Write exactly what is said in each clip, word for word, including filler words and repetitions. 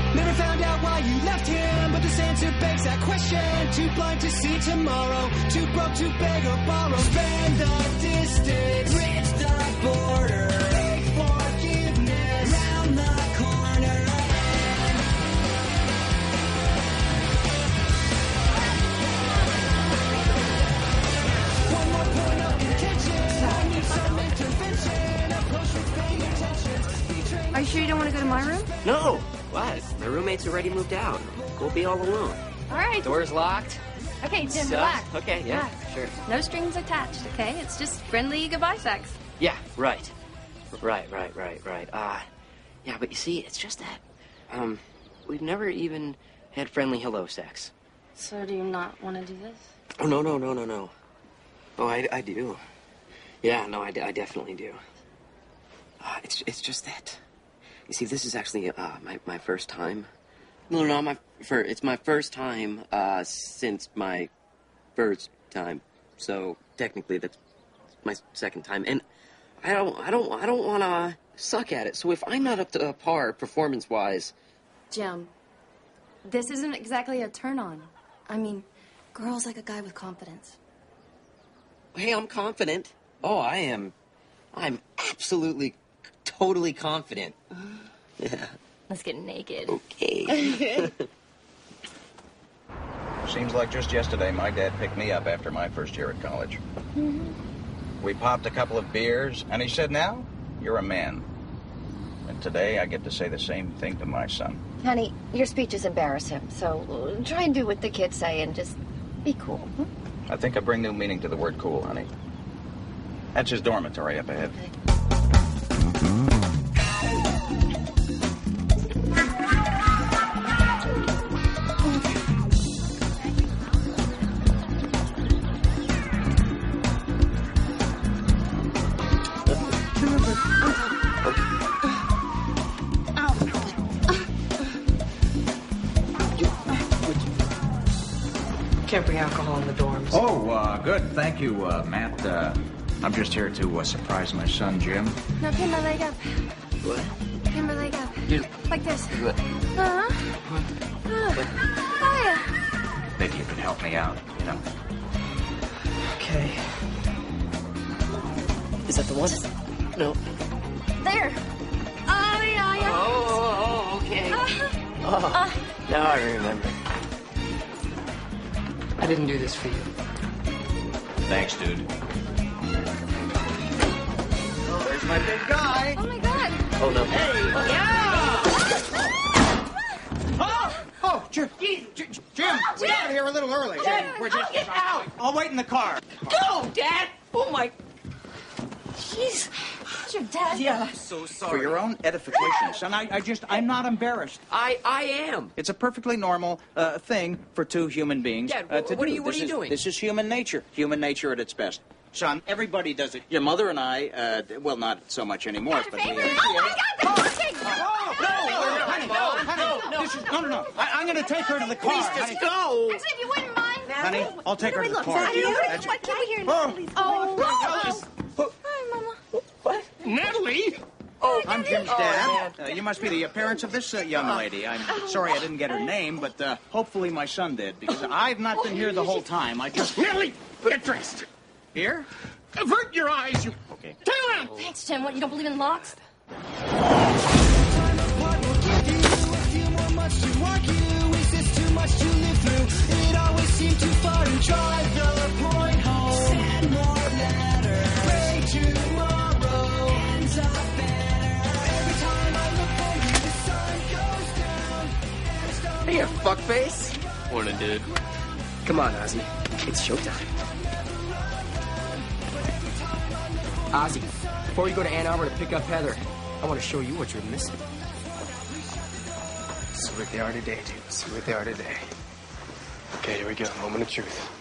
Never found out why you left him, but this answer begs that question. Too blind to see tomorrow, too broke to beg or borrow. Spend the distance, bridge the border, beg forgiveness, round the corner. One more point of contention, I need some intervention. Approach with paying attention. Are you sure you don't want to go to my room? No. What? My roommate's already moved out. We'll be all alone. All right. Door's locked. Okay, Jim, So, relax. okay, yeah, Relax. sure. No strings attached, okay? It's just friendly goodbye sex. Yeah, right. Right, right, right, right. Uh, yeah, but you see, it's just that, um, we've never even had friendly hello sex. So do you not want to do this? Oh, no, no, no, no, no. Oh, I, I do. Yeah, no, I, I definitely do. Uh, it's, it's just that. You see, this is actually, uh, my, my first time. No, no, my, for, it's my first time, uh, since my first time. So, technically, that's my second time. And I don't, I don't, I don't want to suck at it. So if I'm not up to par performance-wise... Jim, this isn't exactly a turn-on. I mean, girls like a guy with confidence. Hey, I'm confident. Oh, I am. I'm absolutely, totally confident. Yeah. Let's get naked. Okay. Seems like just yesterday my dad picked me up after my first year at college. Mm-hmm. We popped a couple of beers, and he said, now, you're a man. And today I get to say the same thing to my son. Honey, your speeches embarrass him, so try and do what the kids say and just be cool. Hmm? I think I bring new meaning to the word cool, honey. That's his dormitory up ahead. Okay. Can't bring alcohol in the dorms. Oh, uh, good. Thank you, uh, Matt. Uh, I'm just here to uh, surprise my son, Jim. No, pin my leg up. What? Pin my leg up. You... Like this. What? Uh-huh. Uh, oh, yeah. Maybe you can help me out, you know. Okay. Is that the one? No. There. Oh, yeah, yeah. Oh, oh, oh okay. Uh-huh. Oh, Uh, now I remember. I didn't do this for you. Thanks, dude. Oh, there's my big guy. oh, my God. Oh, no. Hey, yeah! Oh, oh, Jim, Jim, Jim, we got here a little early. Jim, we're just get out. I'll wait in the car. Go, Dad. Oh, my. Jeez. Is your dad? Yeah. So For sorry. your own edification, son, I, I just, I'm not embarrassed. I, I am. It's a perfectly normal uh, thing for two human beings Dad, uh, wh- to what do. are you- what This are you is- doing? This is human nature. Human nature at its best. Son, everybody does it. Your mother and I, uh, well, not so much anymore, but we... Uh, Oh, my God. That's the thing. Oh, no, no, honey, no, honey, no, this is, no, no, no. I, I'm going to take her to the car. Please honey. just go. Actually, if you wouldn't mind. Honey, I'll take her to the Look, car. Daddy, That's- what can we hear? Oh. Please. Oh, oh. Hi, Mama. What? Natalie! Oh, I'm Jim's Oh, dad. man. Uh, you must be the parents of this uh, young lady. I'm sorry I didn't get her name, but uh, hopefully my son did, because I've not been here the whole time. I just... Natalie, get dressed. Here? Avert your eyes, you... Okay. Turn around. Thanks, Jim. What, you don't believe in locks? Hey, you fuckface. Morning, dude. Come on, Ozzy. It's showtime. Ozzy, before you go to Ann Arbor to pick up Heather, I want to show you what you're missing. See what they are today, dude. See what they are today. Okay, here we go. Moment of truth.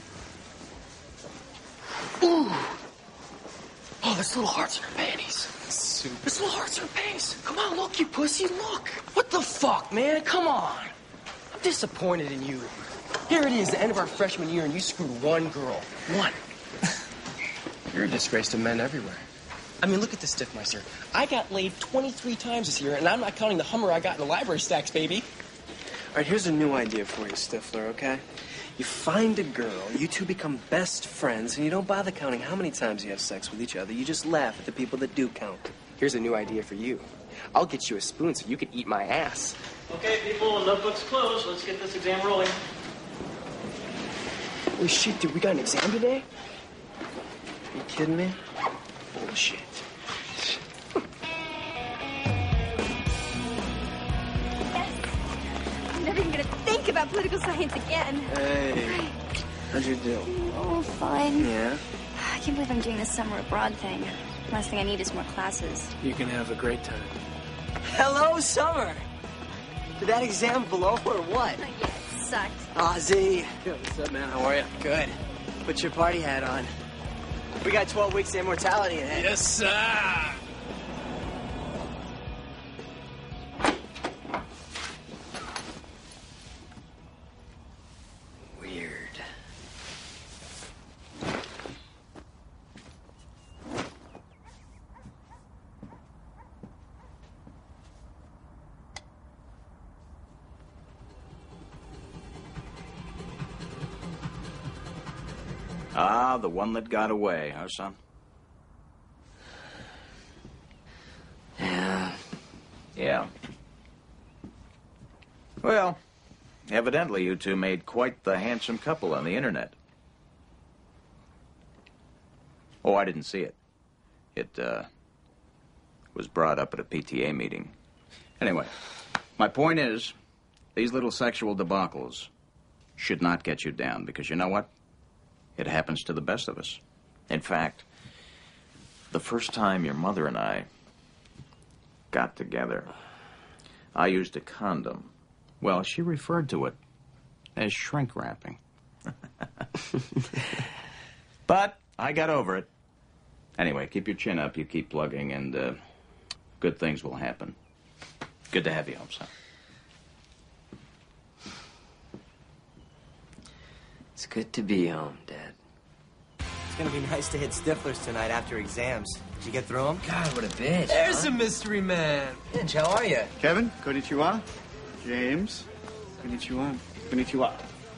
Ooh. Oh, there's little hearts in her panties. Super. There's little hearts in her panties. Come on, look, you pussy, look. What the fuck, man? Come on. I'm disappointed in you. Here it is, the end of our freshman year, and you screwed one girl. One. You're a disgrace to men everywhere. I mean, look at this, Stiffmeister. I got laid twenty-three times this year, and I'm not counting the Hummer I got in the library stacks, baby. All right, here's a new idea for you, Stifler, okay? You find a girl, you two become best friends, and you don't bother counting how many times you have sex with each other. You just laugh at the people that do count. Here's a new idea for you. I'll get you a spoon so you can eat my ass. Okay, people, notebooks closed. Let's get this exam rolling. Holy shit, dude, we got an exam today? Are you kidding me? Bullshit. I'm never even gonna think about political science again. Hey, how'd you do? Oh, fine. Yeah? I can't believe I'm doing this summer abroad thing. Last thing I need is more classes. You can have a great time. Hello, Summer. Did that exam blow or what? Yeah, it sucked. Aw, Z. What's up, man? How are you? Good. Put your party hat on. We got twelve weeks of immortality ahead. Yes, sir. Weird. Ah, the one that got away, huh, son? Yeah. Yeah. Well, evidently you two made quite the handsome couple on the internet. Oh, I didn't see it. It, uh, was brought up at a P T A meeting. Anyway, my point is, these little sexual debacles should not get you down, because you know what? It happens to the best of us. In fact, the first time your mother and I got together, I used a condom. Well, she referred to it as shrink wrapping. But I got over it. Anyway, keep your chin up, you keep plugging, and uh, good things will happen. Good to have you home, son. It's good to be home, Dad. It's gonna be nice to hit Stiflers tonight after exams. Did you get through them? God, what a bitch. There's huh? a mystery man. Finch, how are you? Kevin, konnichiwa. James, konnichiwa. Konnichiwa.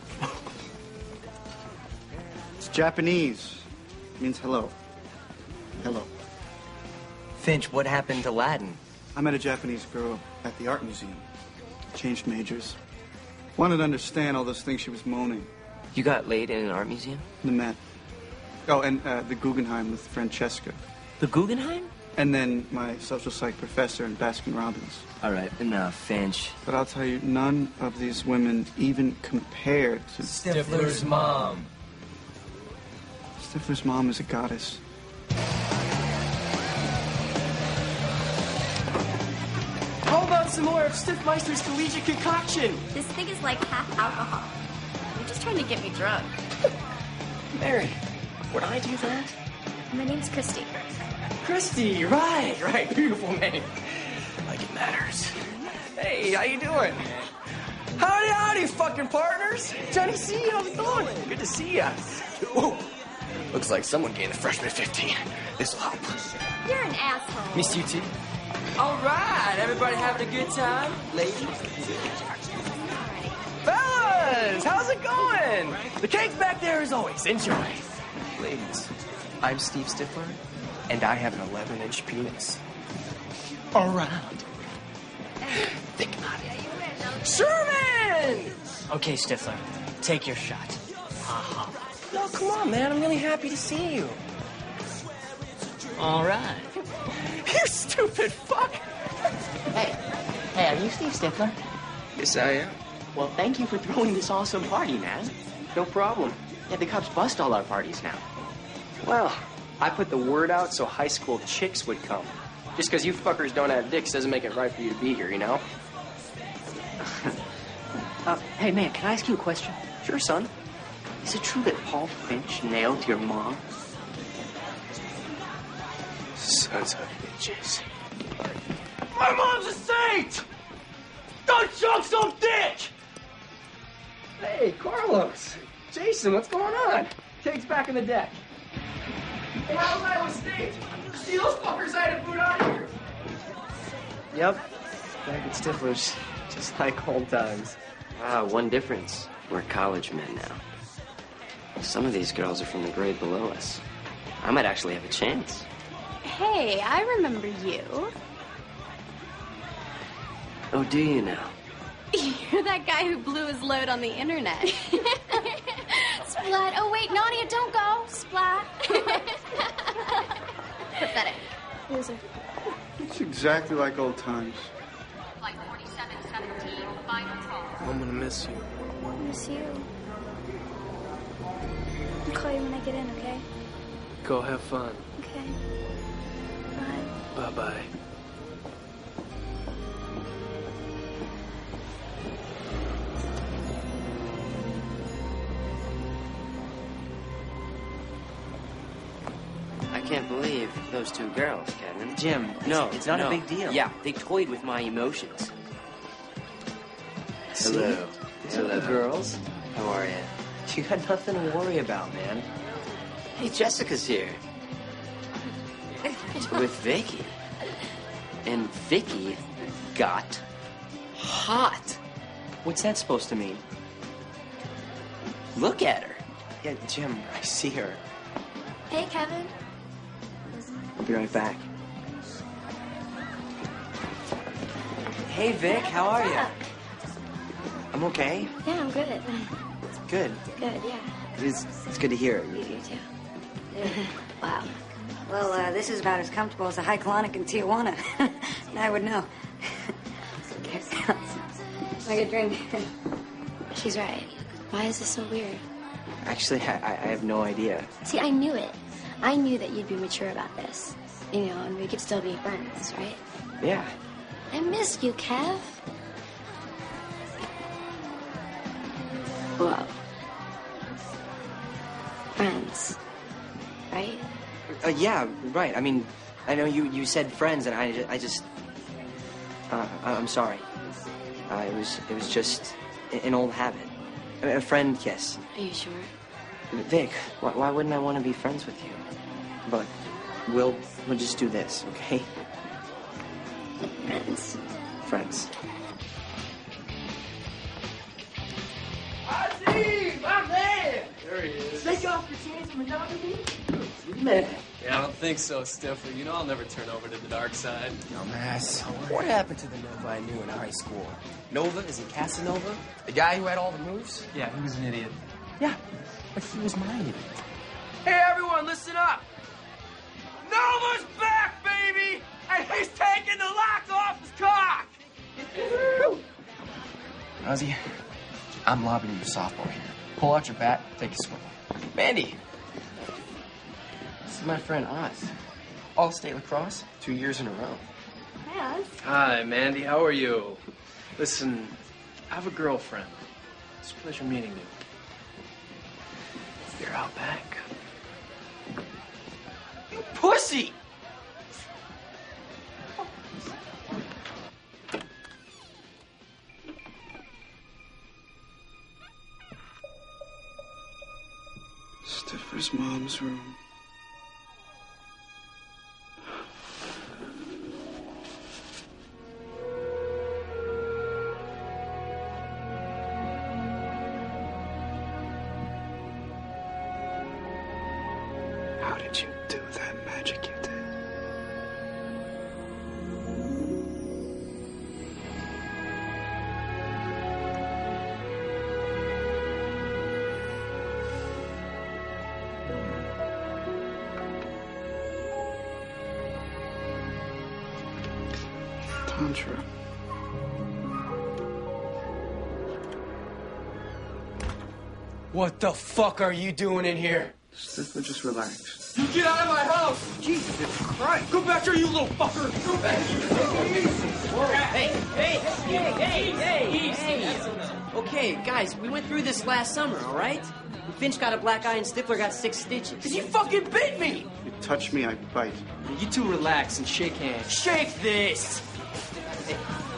It's Japanese. It means hello. Hello. Finch, what happened to Latin? I met a Japanese girl at the art museum. Changed majors. Wanted to understand all those things she was moaning. You got laid in an art museum? The Met. Oh, and uh, the Guggenheim with Francesca. The Guggenheim? And then my social psych professor in Baskin Robbins. All right, enough, Finch. But I'll tell you, none of these women even compared to... Stifler's mom. Stifler's mom is a goddess. How about some more of Stiffmeister's collegiate concoction? This thing is like half alcohol. You're just trying to get me drunk. Mary, would I do that? My name's Christy. Christy, right, right. Beautiful name. Like it matters. Hey, how you doing? Howdy, howdy, fucking partners. Johnny C, how's it going? Good to see ya. Whoa. Looks like someone gave the freshman fifteen. This'll help. You're an asshole. Missed you too. All right, everybody having a good time? Ladies? Fellas, how's it going? The cake's back there as always. Enjoy. Ladies, I'm Steve Stifler, and I have an eleven inch penis. Around. Think about it. Sherman! Okay, Stifler, take your shot. Uh-huh. No, come on, man. I'm really happy to see you. All right. You stupid fuck! Hey, hey, are you Steve Stifler? Yes, I am. Well, thank you for throwing this awesome party, man. No problem. Yeah, the cops bust all our parties now. Well, I put the word out so high school chicks would come. Just because you fuckers don't have dicks doesn't make it right for you to be here, you know? Uh, hey, man, can I ask you a question? Sure, son. Is it true that Paul Finch nailed your mom? Sons of bitches. My mom's a saint! Don't suck some dick! Hey, Carlos. Jason, what's going on? Cake's back in the deck. Hey, how's Iowa State? See those fuckers I had to boot out of here. Yep. Back at Stifler's. Just like old times. Ah, one difference. We're college men now. Some of these girls are from the grade below us. I might actually have a chance. Hey, I remember you. Oh, do you now? You're that guy who blew his load on the internet. Splat. Oh, wait, Nadia, don't go. Splat. Pathetic. Loser. It's exactly like old times. Flight forty-seven seventeen, final call. I'm gonna miss you. Miss you. I'll call you when I get in, okay? Go have fun. Okay. Bye. Bye-bye. I can't believe those two girls, Kevin. Jim, No, it's, it's not no. a big deal. Yeah, they toyed with my emotions. See? Hello. Hello, girls. How are you? You got nothing to worry about, man. Hey, Jessica's here. With Vicky. And Vicky got hot. What's that supposed to mean? Look at her. Yeah, Jim, I see her. Hey, Kevin. I'll be right back. Hey, Vic, how are you? I'm okay. Yeah, I'm good. Good. Good, yeah. It's, it's good to hear. You do, too. Wow. Well, uh, this is about as comfortable as a high colonic in Tijuana. I would know. Like a drink. She's right. Why is this so weird? Actually, I, I have no idea. See, I knew it. I knew that you'd be mature about this. You know, and we could still be friends, right? Yeah. I miss you, Kev. Whoa. Friends. Right? Uh, yeah, right. I mean, I know you, you said friends, and I, ju- I just... Uh, I'm sorry. Uh, it was it was just an old habit. A a friend kiss. Are you sure? Vic, why, why wouldn't I want to be friends with you? But we'll we'll just do this, okay? Friends. Friends. Ozzy, my man! There he is. Shake off your chains from monogamy? Man. Yeah, I don't think so, Stifler. You know I'll never turn over to the dark side. Dumbass. What happened to the Nova I knew in high school? Nova? Is it Casanova? The guy who had all the moves? Yeah, he was an idiot. Yeah, but he was my idiot. Hey, everyone, listen up! Nova's back, baby! And he's taking the lock off his cock! Ozzy, I'm lobbing you a softball here. Pull out your bat, take a swing. Mandy! This is my friend Oz. All-state lacrosse, two years in a row. Hi, Oz. Hi, Mandy. How are you? Listen, I have a girlfriend. It's a pleasure meeting you. You're out back. You pussy! Stifler's mom's room. How did you do that magic you did? Tantra. What the fuck are you doing in here? Stifler, just relax. You get out of my house! Jesus Christ! Go back here, you little fucker! Go back Hey, hey, hey, hey, hey, hey! Okay, guys, we went through this last summer, all right? Finch got a black eye and Stifler got six stitches. You fucking bit me! You touch me, I bite. You two relax and shake hands. Shake this! Hey.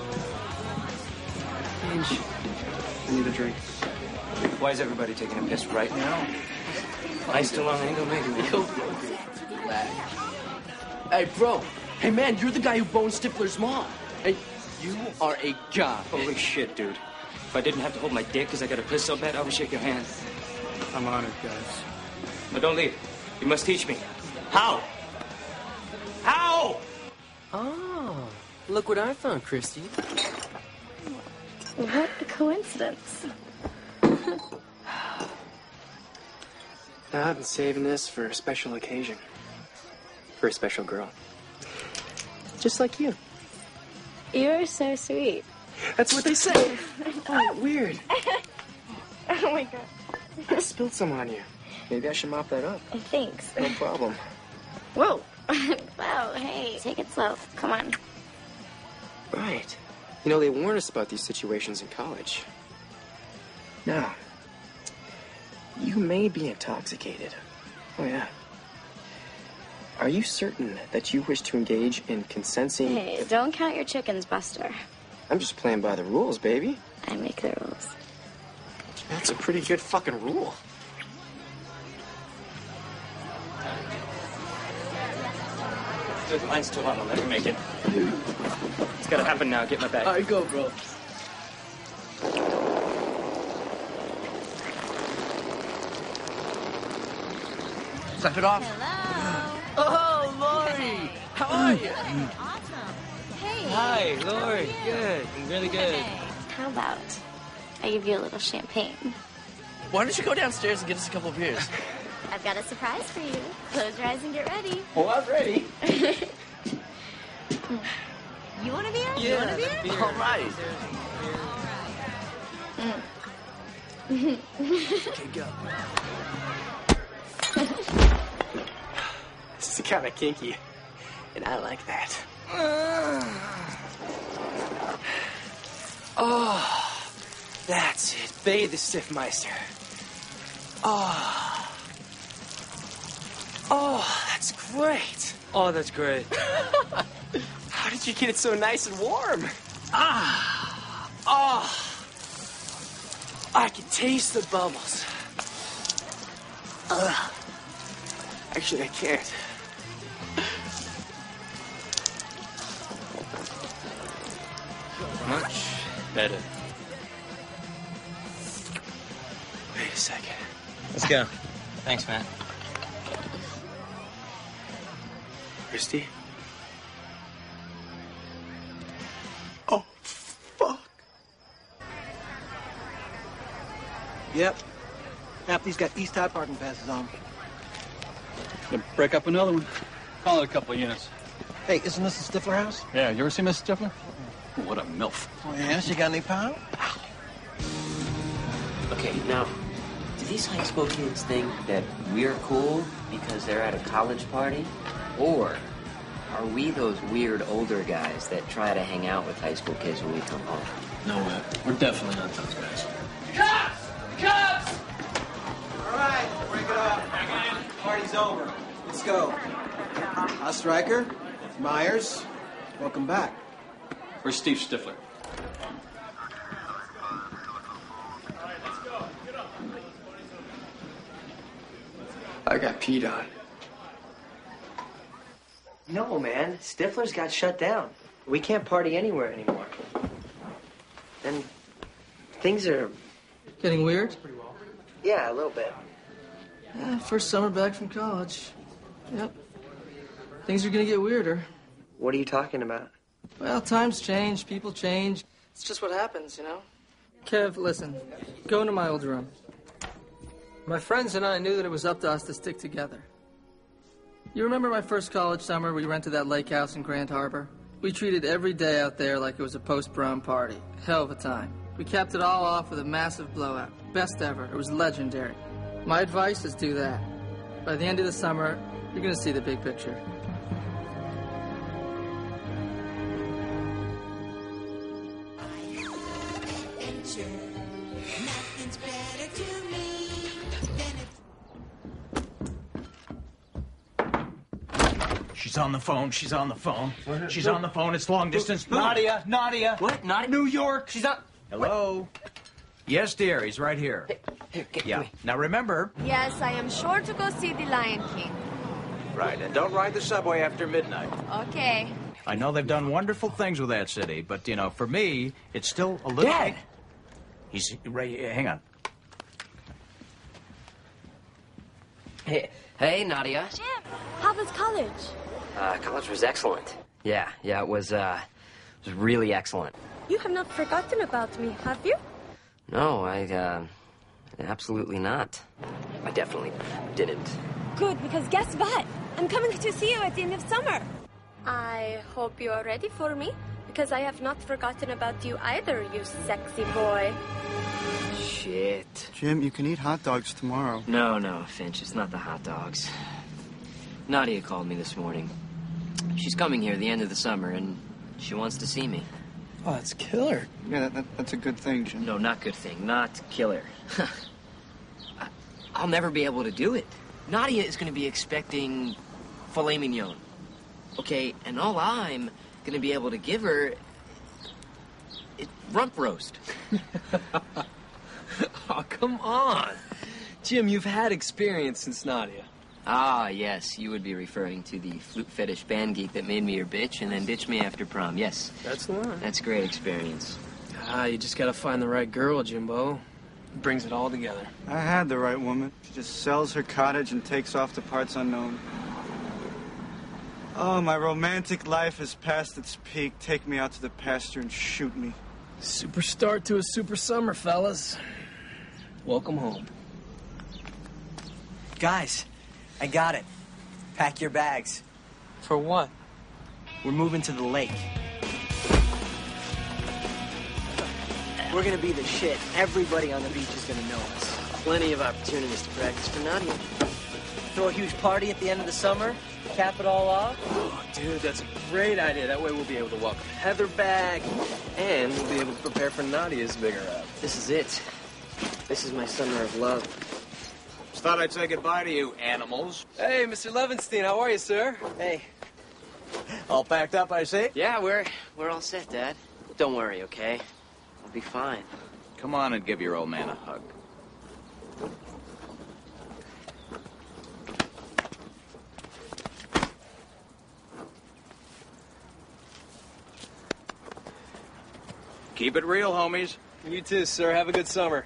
Finch, I need a drink. Why is everybody taking a piss right now? I still on angle making me go. flag. Hey, bro. Hey, man, you're the guy who boned Stifler's mom. Hey, you are a god. Holy shit, dude. If I didn't have to hold my dick because I got a piss so bad, I would shake your hand. I'm honored, guys. But don't leave. You must teach me. How? How? Oh, look what I found, Christy. What a coincidence. Now, I've been saving this for a special occasion. For a special girl. Just like you. You're so sweet. That's what they say. Oh, weird. Oh my god. I spilled some on you. Maybe I should mop that up. Thanks. No problem. Whoa. Wow, hey, take it slow. Come on. Right. You know, they warn us about these situations in college. Now, you may be intoxicated. Oh, yeah. Are you certain that you wish to engage in consenting... Hey, don't count your chickens, Buster. I'm just playing by the rules, baby. I make the rules. That's a pretty good fucking rule. The line's too long. I'll never make it. It's gotta happen now. Get my bag. All right, go, bro. Step it off. Oh, Lori! How are you? Hey. Hi, Lori. Good. Really good. How about I give you a little champagne? Why don't you go downstairs and get us a couple of beers? I've got a surprise for you. Close your eyes and get ready. Oh, I'm ready. You want a beer? Yeah, You want a beer? beer. All right. Mm. Okay, go. This is kind of kinky, and I like that. Oh, that's it. Bathe the Stiffmeister. Oh. Oh, that's great. Oh, that's great. How did you get it so nice and warm? Ah. Oh. I can taste the bubbles. Ugh. Actually, I can't. Much better. Wait a second. Let's go. Thanks, man. Christy? Oh, fuck. Yep. Aptly's got East High parking passes on. Gonna break up another one. Call it a couple of units. Hey, isn't this the Stifler house? Yeah, you ever see Miss Stifler? Oh, what a MILF. Oh, yeah? She got any power? Okay, now, do these high school kids think that we're cool because they're at a college party? Or are we those weird older guys that try to hang out with high school kids when we come home? No way. We're definitely not those guys. Cops! Cops! All right, break it up. Party's over. Let's go. Uh, Stryker, Myers, welcome back. Where's Steve Stifler? I got peed on. No, man. Stifler's got shut down. We can't party anywhere anymore. And things are... Getting weird? Yeah, a little bit. Yeah, first summer back from college. Yep. Things are gonna get weirder. What are you talking about? Well, times change, people change. It's just what happens, you know? Kev, listen. Go into my old room. My friends and I knew that it was up to us to stick together. You remember my first college summer we rented that lake house in Grand Harbor? We treated every day out there like it was a post-prom party. Hell of a time. We capped it all off with a massive blowout. Best ever. It was legendary. My advice is do that. By the end of the summer, you're gonna see the big picture. She's on the phone. She's on the phone. She's on the phone. It's long distance. Who? Nadia, Nadia. What? Nadia? New York. She's on... Hello? Yes, dear. He's right here. Here, get Yeah. me. Now remember, Yes, I am sure to go see the Lion King. Right, and don't ride the subway after midnight. Okay. I know they've done wonderful things with that city, but, you know, for me, it's still a little... Dad! He's... Ray, hang on. Hey, hey, Nadia. Jim, how was college? Uh, college was excellent. Yeah, yeah, it was, uh, it was really excellent. You have not forgotten about me, have you? No, I, uh, absolutely not. I definitely didn't. Good, because guess what? I'm coming to see you at the end of summer. I hope you are ready for me, because I have not forgotten about you either, you sexy boy. Shit. Jim, you can eat hot dogs tomorrow. No, no, Finch, it's not the hot dogs. Nadia called me this morning. She's coming here the end of the summer, and she wants to see me. Oh, that's killer. Yeah, that, that, that's a good thing, Jim. No, not good thing. Not killer. I, I'll never be able to do it. Nadia is going to be expecting filet mignon. Okay, and all I'm going to be able to give her is rump roast. Oh, come on. Jim, you've had experience since Nadia. Ah, yes, you would be referring to the flute fetish band geek that made me your bitch and then ditched me after prom. Yes. That's the one. That's great experience. Ah, you just gotta find the right girl, Jimbo. Brings it all together. I had the right woman. She just sells her cottage and takes off to parts unknown. Oh, my romantic life is past its peak. Take me out to the pasture and shoot me. Super start to a super summer, fellas. Welcome home. Guys, I got it. Pack your bags. For what? We're moving to the lake. We're gonna be the shit. Everybody on the beach is gonna know us. Plenty of opportunities to practice for Nadia. Throw a huge party at the end of the summer, cap it all off. Oh, dude, that's a great idea. That way we'll be able to welcome Heather back, and we'll be able to prepare for Nadia's bigger up. This is it. This is my summer of love. Just thought I'd say goodbye to you, animals. Hey, Mister Levinstein, how are you, sir? Hey. All packed up, I see? Yeah, we're we're all set, Dad. Don't worry, okay? I'll be fine. Come on and give your old man a hug. Keep it real, homies. You too, sir. Have a good summer.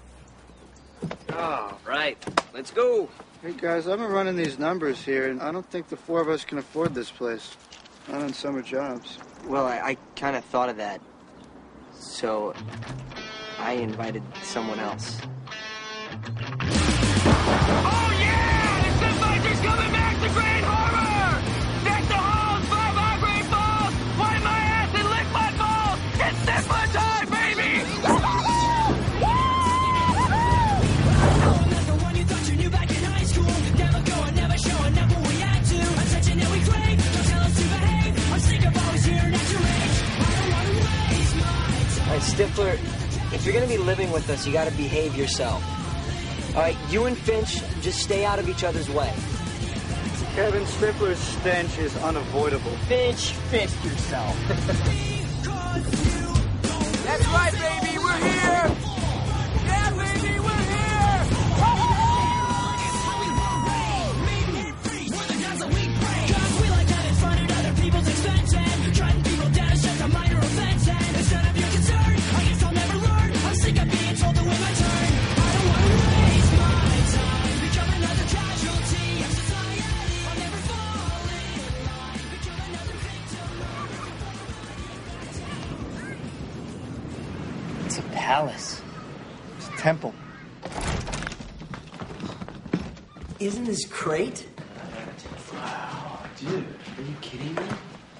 All right, let's go. Hey, guys, I've been running these numbers here, and I don't think the four of us can afford this place. Not on summer jobs. Well, I, I kind of thought of that. So I invited someone else. Oh, yeah! The Sunfighters coming back to Great Harbor! Back to Halls, five our great balls! Wipe my ass and lick my balls! It's Stifler time, baby! I'm not the one you thought you knew back in high school. Never going, never showing up when we had to. I'm such an we crave. Don't tell us to behave. I'm sick of always hearing at your age. I don't want to waste my time. All right, Stifler, if you're going to be living with us, you got to behave yourself. All right, you and Finch, just stay out of each other's way. Kevin, Stifler's stench is unavoidable. Finch, fist yourself. That's right, baby, we're here! Yeah, baby, we're here! We're the guys that we break. Cause we like having fun at other people's expense and trying people down is just a minor offense. And it's none of your concern. I guess I'll never learn. I'm sick of being told to wait my turn. I don't want to waste my time. Become another casualty of society. I'll never fall in line. Become another victim. It's a palace. It's a temple. Isn't this great? Wow, dude, are you kidding me?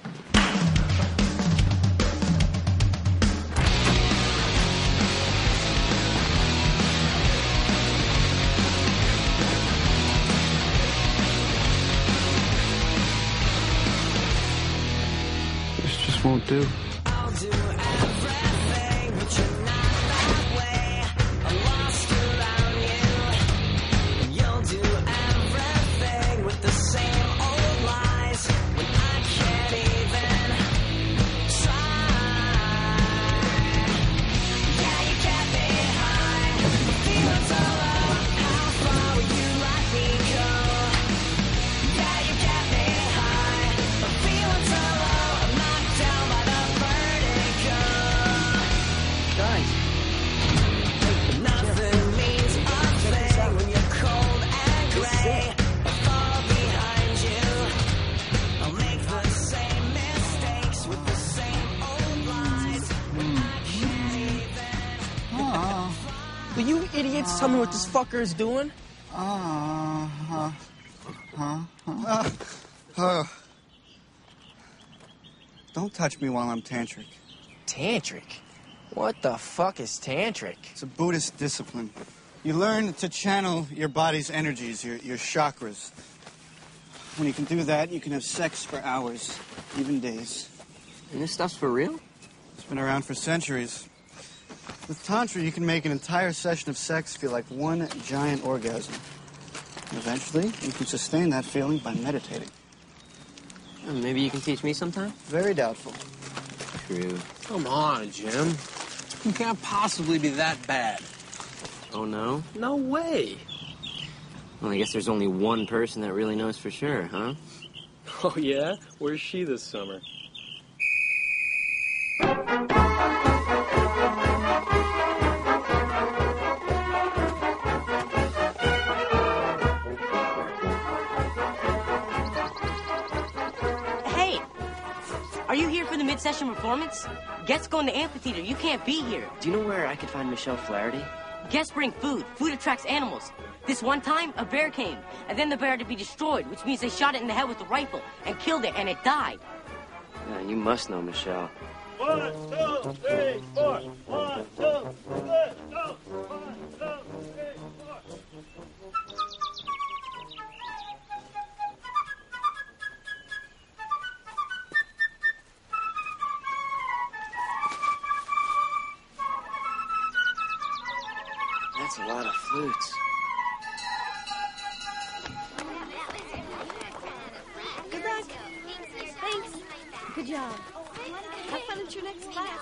This just won't do. I'll do everything, but you're not that way. I'm lost around you. You'll do everything with the same old lies when I can't even try. Yeah, you get me high. Feelings all low. How far will you let me go? Yeah, you Will you idiots tell me what this fucker is doing? Uh, huh, huh, huh. Uh, uh. Don't touch me while I'm tantric. Tantric? What the fuck is tantric? It's a Buddhist discipline. You learn to channel your body's energies, your, your chakras. When you can do that, you can have sex for hours, even days. And this stuff's for real? It's been around for centuries. With Tantra, you can make an entire session of sex feel like one giant orgasm. And eventually, you can sustain that feeling by meditating. Well, maybe you can teach me sometime? Very doubtful. True. Come on, Jim. You can't possibly be that bad. Oh, no? No way. Well, I guess there's only one person that really knows for sure, huh? Oh, yeah? Where's she this summer? Hey, are you here for the mid-session performance? Guests go in the amphitheater. You can't be here. Do you know where I could find Michelle Flaherty? Guests bring food. Food attracts animals. This one time, a bear came, and then the bear had to be destroyed, which means they shot it in the head with a rifle and killed it, and it died. Yeah, you must know Michelle. One, two, three, four. One, two, three, go. One, two, three, four. That's a lot of flutes. Good luck. Thanks. Good job. Have fun at your next class.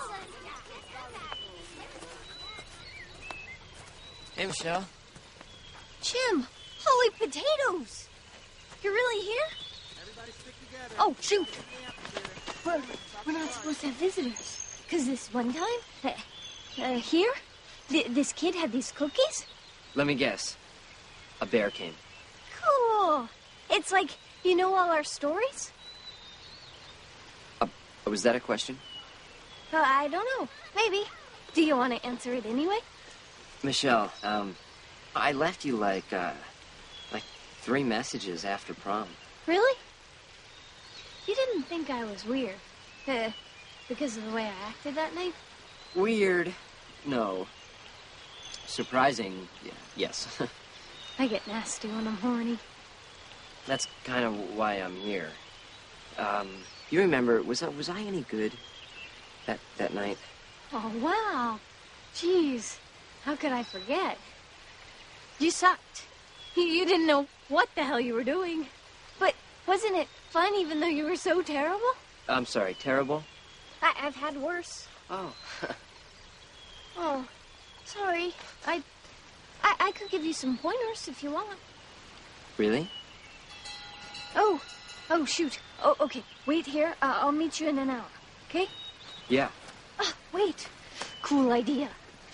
Hey, Michelle. Jim, holy potatoes! You're really here? Everybody stick together. Oh, shoot. We're, we're not supposed to have visitors. Because this one time, uh, uh, here, th this kid had these cookies. Let me guess. A bear came. Cool. It's like, you know all our stories? Uh, was that a question? Uh, I don't know. Maybe. Do you want to answer it anyway? Michelle, um, I left you like, uh, like three messages after prom. Really? You didn't think I was weird. Uh, because of the way I acted that night? Weird. No. Surprising. Yeah, yes. I get nasty when I'm horny. That's kind of why I'm here. Um, you remember, was I, was I any good that, that night? Oh, wow. Jeez. How could I forget? You sucked. You, you didn't know what the hell you were doing. But wasn't it fun even though you were so terrible? I'm sorry, terrible? I, I've had worse. Oh. Oh, sorry. I, I I could give you some pointers if you want. Really? Oh, oh, shoot. Oh, okay. Wait here. Uh, I'll meet you in an hour. Okay? Yeah. Ah, wait. Cool idea.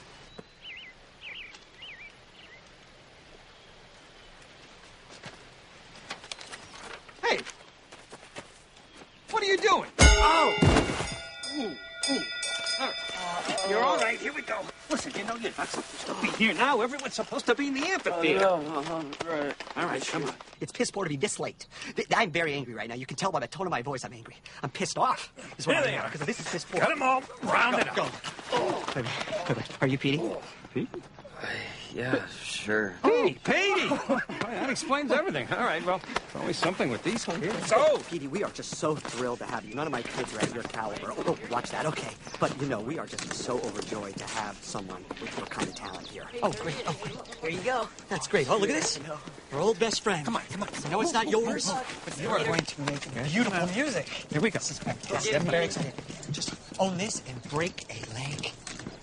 Hey! What are you doing? Oh! Ooh, ooh. You're all right. Here we go. Listen, you know, you're not supposed to be here now. Everyone's supposed to be in the amphitheater. Oh, no, no, no, right. All right, come on. It's piss poor to be this late. Th- I'm very angry right now. You can tell by the tone of my voice I'm angry. I'm pissed off. Is what Here I they am, are. because this is piss poor. Cut them all. Round go, it up. Go. Wait, wait, wait. Are you Petey? Pete? Yeah, sure. Hey, Petey! That explains everything. All right, well, it's always something with these ones. So, Petey, we are just so thrilled to have you. None of my kids are at your caliber. Oh, watch that. Okay. But, you know, we are just so overjoyed to have someone with your kind of talent here. Oh, great. Oh, there you go. That's great. Oh, look at this. We're old best friends. Come on, come on. No, it's not yours. But you are going to make beautiful music. Here we go. Yes, I'm very excited. Just own this and break a leg.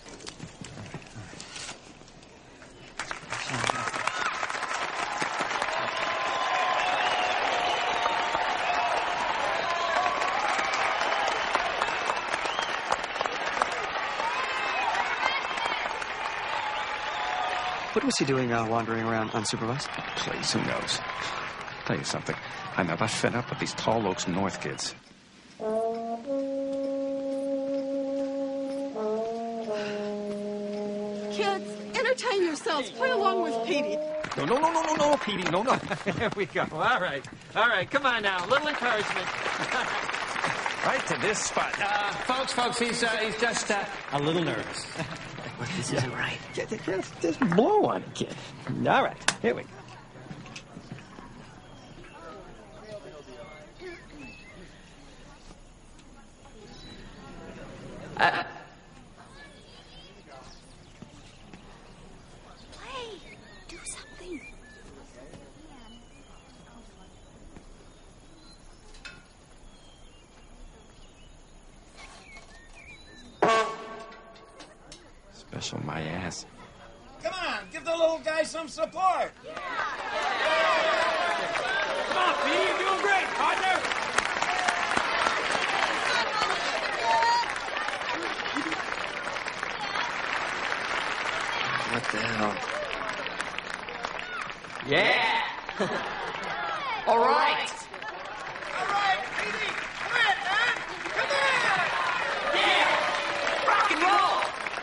What was he doing uh, wandering around unsupervised? Please, who knows? I'll tell you something. I'm about fed up with these Tall Oaks North kids. Kids, inner entertain yourselves. Play along with Petey. No, no, no, no, no, no, Petey, no, no. There we go. All right. All right, come on now. A little encouragement. Right to this spot. Uh, folks, folks, he's, uh, he's just uh, a little nervous. Look, this isn't right. Just, just blow on it, kid. All right, here we go. Uh, Play. Do something. Special my ass. Come on, give the little guy some support. Come on, Petey, you're doing great, partner. What the hell? Yeah! All right! All right, Petey, come in, man. Come in. Yeah! Rock and roll!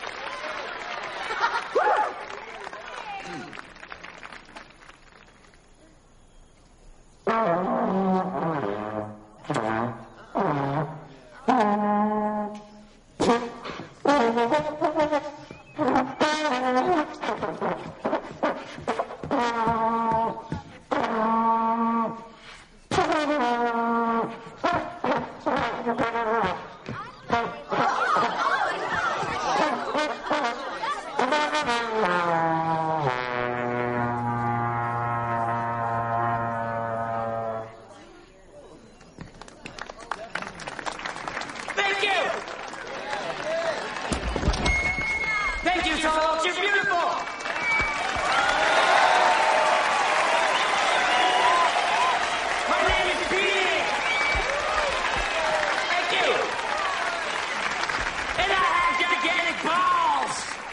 Thank you. Thank you, Charlotte. You're beautiful. My name is Petey. Thank you. And I have gigantic balls.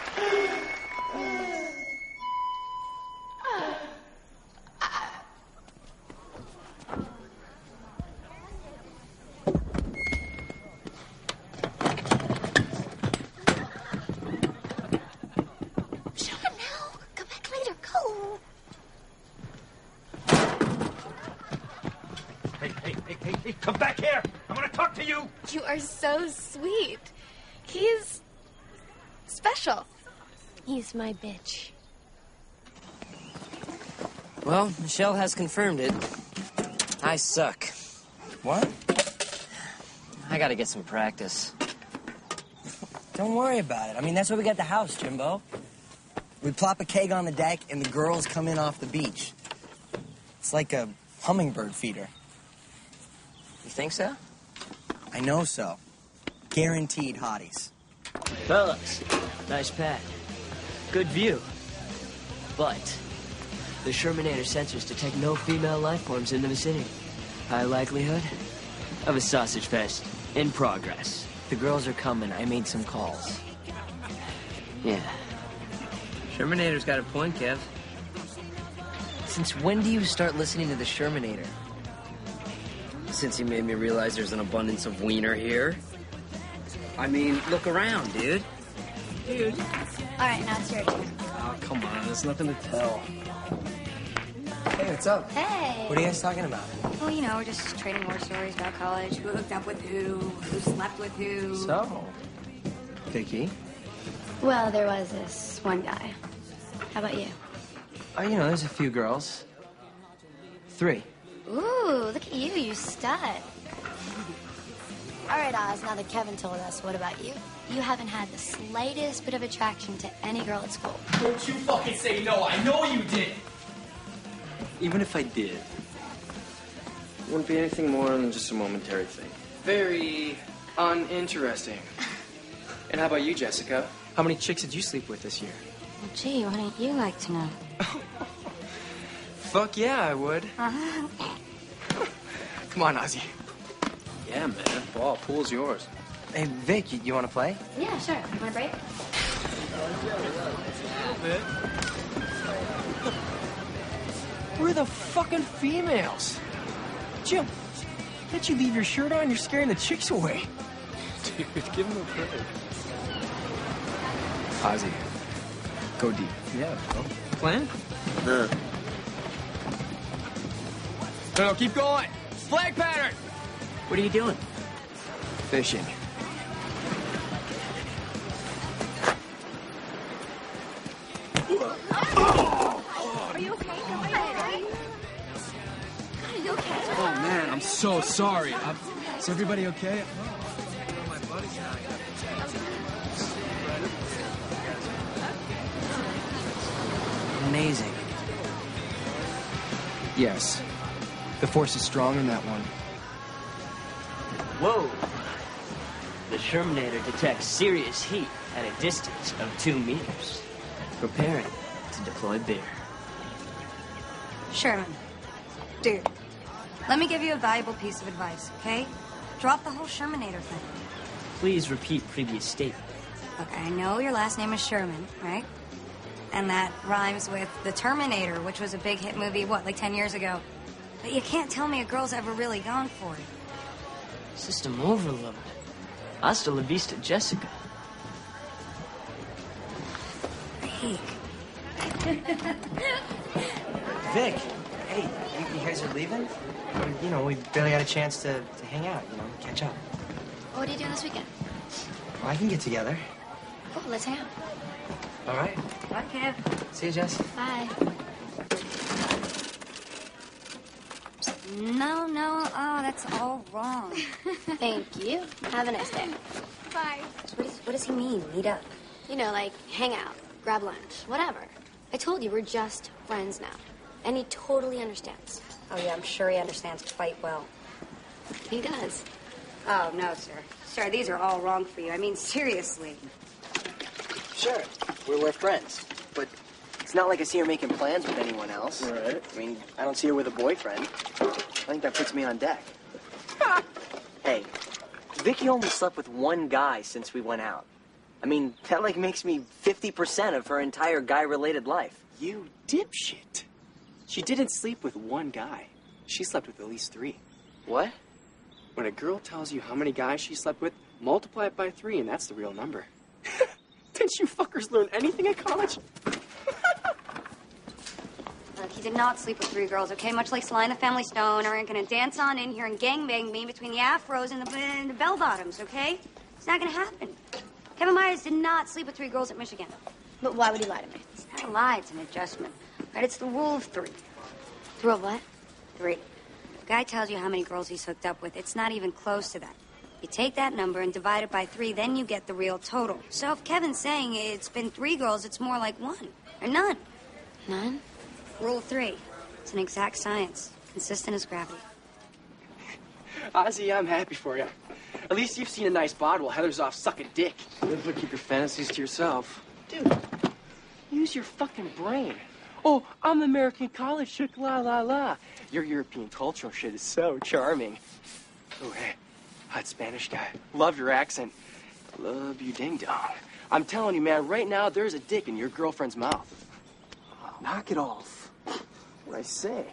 Shut up now. Come back later. Go. Hey, hey, hey, hey, hey, come back here! I want to talk to you! You are so sweet. He's special. He's my bitch. Well, Michelle has confirmed it. I suck. What? I gotta get some practice. Don't worry about it. I mean, that's why we got the house, Jimbo. We plop a keg on the deck, and the girls come in off the beach. It's like a hummingbird feeder. You think so? I know so. Guaranteed hotties. Fellas, nice pad. Good view. But the Shermanator sensors detect no female life forms in the vicinity. High likelihood of a sausage fest in progress. The girls are coming. I made some calls. Yeah. Shermanator's got a point, Kev. Since when do you start listening to the Shermanator? Since you made me realize there's an abundance of wiener here. I mean, look around, dude. Dude. All right, now it's your turn. Oh, come on. There's nothing to tell. Hey, what's up? Hey. What are you guys talking about? Well, you know, we're just trading more stories about college. Who hooked up with who? Who slept with who? So, Vicky? Well, there was this one guy. How about you? Oh, you know, there's a few girls. Three. Ooh, look at you, you stud. All right, Oz, now that Kevin told us, what about you? You haven't had the slightest bit of attraction to any girl at school. Don't you fucking say no. I know you did. Even if I did, it wouldn't be anything more than just a momentary thing. Very uninteresting. And how about you, Jessica? How many chicks did you sleep with this year? Well, gee, why don't you like to know? Fuck yeah, I would. Uh-huh. Come on, Ozzy. Yeah, man. Ball, pool's yours. Hey, Vic, you, you want to play? Yeah, sure. You want a break? We're the fucking females. Jim, can't you leave your shirt on? You're scaring the chicks away. Dude, give him a break. Ozzy, Go deep. Yeah, well, plan? Uh. No, no, keep going. Flag pattern. What are you doing? Fishing. Are you okay? Are you okay? Oh, man, I'm so sorry. I'm, is everybody okay? Amazing. Yes. The force is strong in that one. Whoa. The Shermanator detects serious heat at a distance of two meters. Preparing to deploy bear. Sherman, dude, let me give you a valuable piece of advice, okay? Drop the whole Shermanator thing. Please repeat previous statement. Look, I know your last name is Sherman, right? And that rhymes with The Terminator, which was a big hit movie, what, like ten years ago? But you can't tell me a girl's ever really gone for it. System overload. Hasta la vista, Jessica. Freak. Vic, hey, you, you guys are leaving? You know, we barely had a chance to, to hang out, you know, catch up. What are you doing this weekend? Well, I can get together. Cool, let's hang out. All right. Bye, Kev. See you, Jess. Bye. No, no, oh, that's all wrong. Thank you. Have a nice day. Bye. What does, what does he mean, meet up? You know, like, hang out, grab lunch, whatever. I told you, we're just friends now. And he totally understands. Oh, yeah, I'm sure he understands quite well. He does. Oh, no, sir. Sir, these are all wrong for you. I mean, seriously. Sure, we're, we're friends, but it's not like I see her making plans with anyone else. Right. I mean, I don't see her with a boyfriend. I think that puts me on deck. Hey, Vicky only slept with one guy since we went out. I mean, that like makes me fifty percent of her entire guy-related life. You dipshit. She didn't sleep with one guy. She slept with at least three. What? When a girl tells you how many guys she slept with, multiply it by three, and that's the real number. Didn't you fuckers learn anything at college? Look, he did not sleep with three girls, okay? Much like Sly and the Family Stone aren't gonna dance on in here and gangbang me between the afros and the, and the bell-bottoms, okay? It's not gonna happen. Kevin Myers did not sleep with three girls at Michigan. But why would he lie to me? It's not a lie, it's an adjustment. Right? It's the rule of three. The rule of what? Three. If a guy tells you how many girls he's hooked up with, it's not even close to that. You take that number and divide it by three, then you get the real total. So if Kevin's saying it's been three girls, it's more like one. Or none. None? Rule of three. It's an exact science. Consistent as gravity. Ozzy, I'm happy for you. At least you've seen a nice bod while Heather's off sucking dick. Better keep your fantasies to yourself. Dude, use your fucking brain. Oh, I'm American college chick, la la la. Your European cultural shit is so charming. Oh, hey, hot Spanish guy. Love your accent. Love you ding dong. I'm telling you, man, right now there's a dick in your girlfriend's mouth. Knock it off. What I say?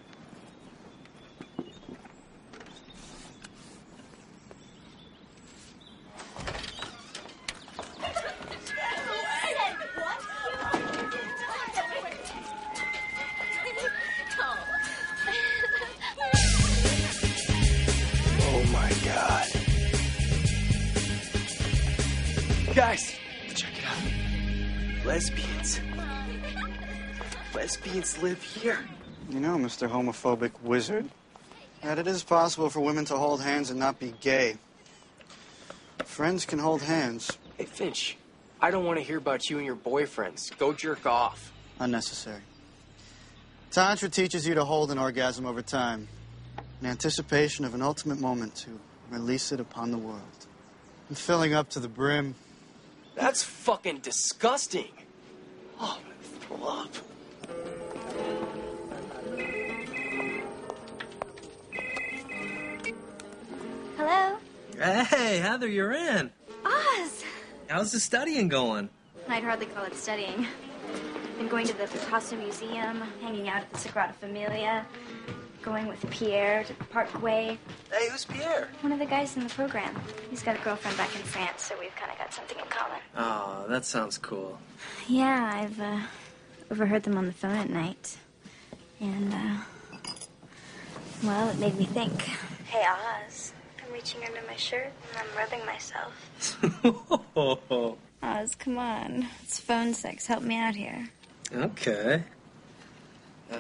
Guys, check it out. Lesbians. Lesbians live here. You know, Mister Homophobic Wizard, that it is possible for women to hold hands and not be gay. Friends can hold hands. Hey, Finch, I don't want to hear about you and your boyfriends. Go jerk off. Unnecessary. Tantra teaches you to hold an orgasm over time, in anticipation of an ultimate moment to release it upon the world. And filling up to the brim. That's fucking disgusting. Oh, I'm gonna throw up. Hello? Hey, Heather, you're in. Oz! How's the studying going? I'd hardly call it studying. Been going to the Picasso Museum, hanging out at the Sagrada Familia. going with Pierre to Parkway. Hey, who's Pierre? One of the guys in the program. He's got a girlfriend back in France, so we've kind of got something in common. Oh, that sounds cool. Yeah, I've uh, overheard them on the phone at night. And, uh, well, it made me think. Hey, Oz. I'm reaching under my shirt and I'm rubbing myself. Oz, come on. It's phone sex. Help me out here. Okay. Uh,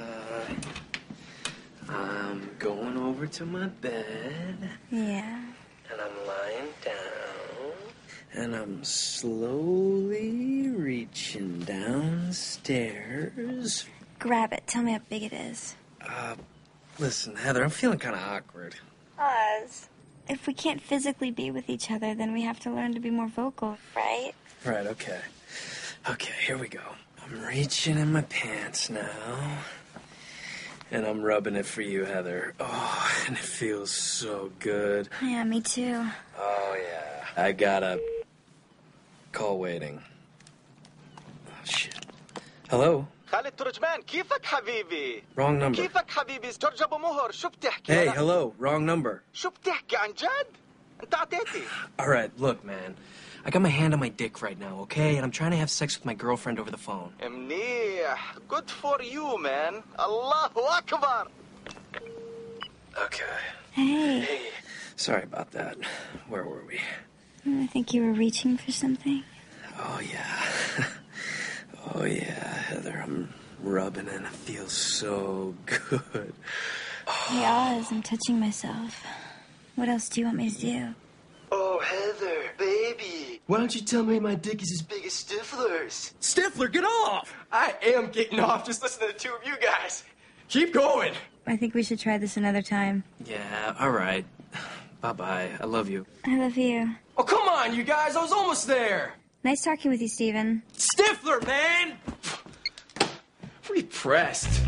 I'm going over to my bed. Yeah. And I'm lying down. And I'm slowly reaching downstairs. Grab it. Tell me how big it is. Uh, listen, Heather, I'm feeling kind of awkward. Oz, if we can't physically be with each other, then we have to learn to be more vocal, right? Right, okay. Okay, here we go. I'm reaching in my pants now. And I'm rubbing it for you, Heather. Oh, and it feels so good. Yeah, me too. Oh, yeah. I got a call waiting. Oh, shit. Hello? خالد ترجمان كيفك حبيبي؟ Wrong number. كيفك حبيبي؟ استرجع أبو مهر شو بتحكي؟ Hey, أنا- hello. Wrong number. شو بتحكي عن جد؟ أنت عطيتي. All right, look, man. I got my hand on my dick right now, okay? And I'm trying to have sex with my girlfriend over the phone. منيح. Good for you, man. الله أكبر. Okay. Hey. Hey. Sorry about that. Where were we? I think you were reaching for something. Oh, yeah. Oh, yeah, Heather. I'm rubbing and it feels so good. Hey, Oz, I'm touching myself. What else do you want me to do? Oh, Heather, baby. Why don't you tell me my dick is as big as Stifler's? Stifler, get off! I am getting off just listening to the two of you guys. Keep going. I think we should try this another time. Yeah, all right. Bye-bye. I love you. I love you. Oh, come on, you guys. I was almost there. Nice talking with you, Steven. Stifler, man! Pretty pressed.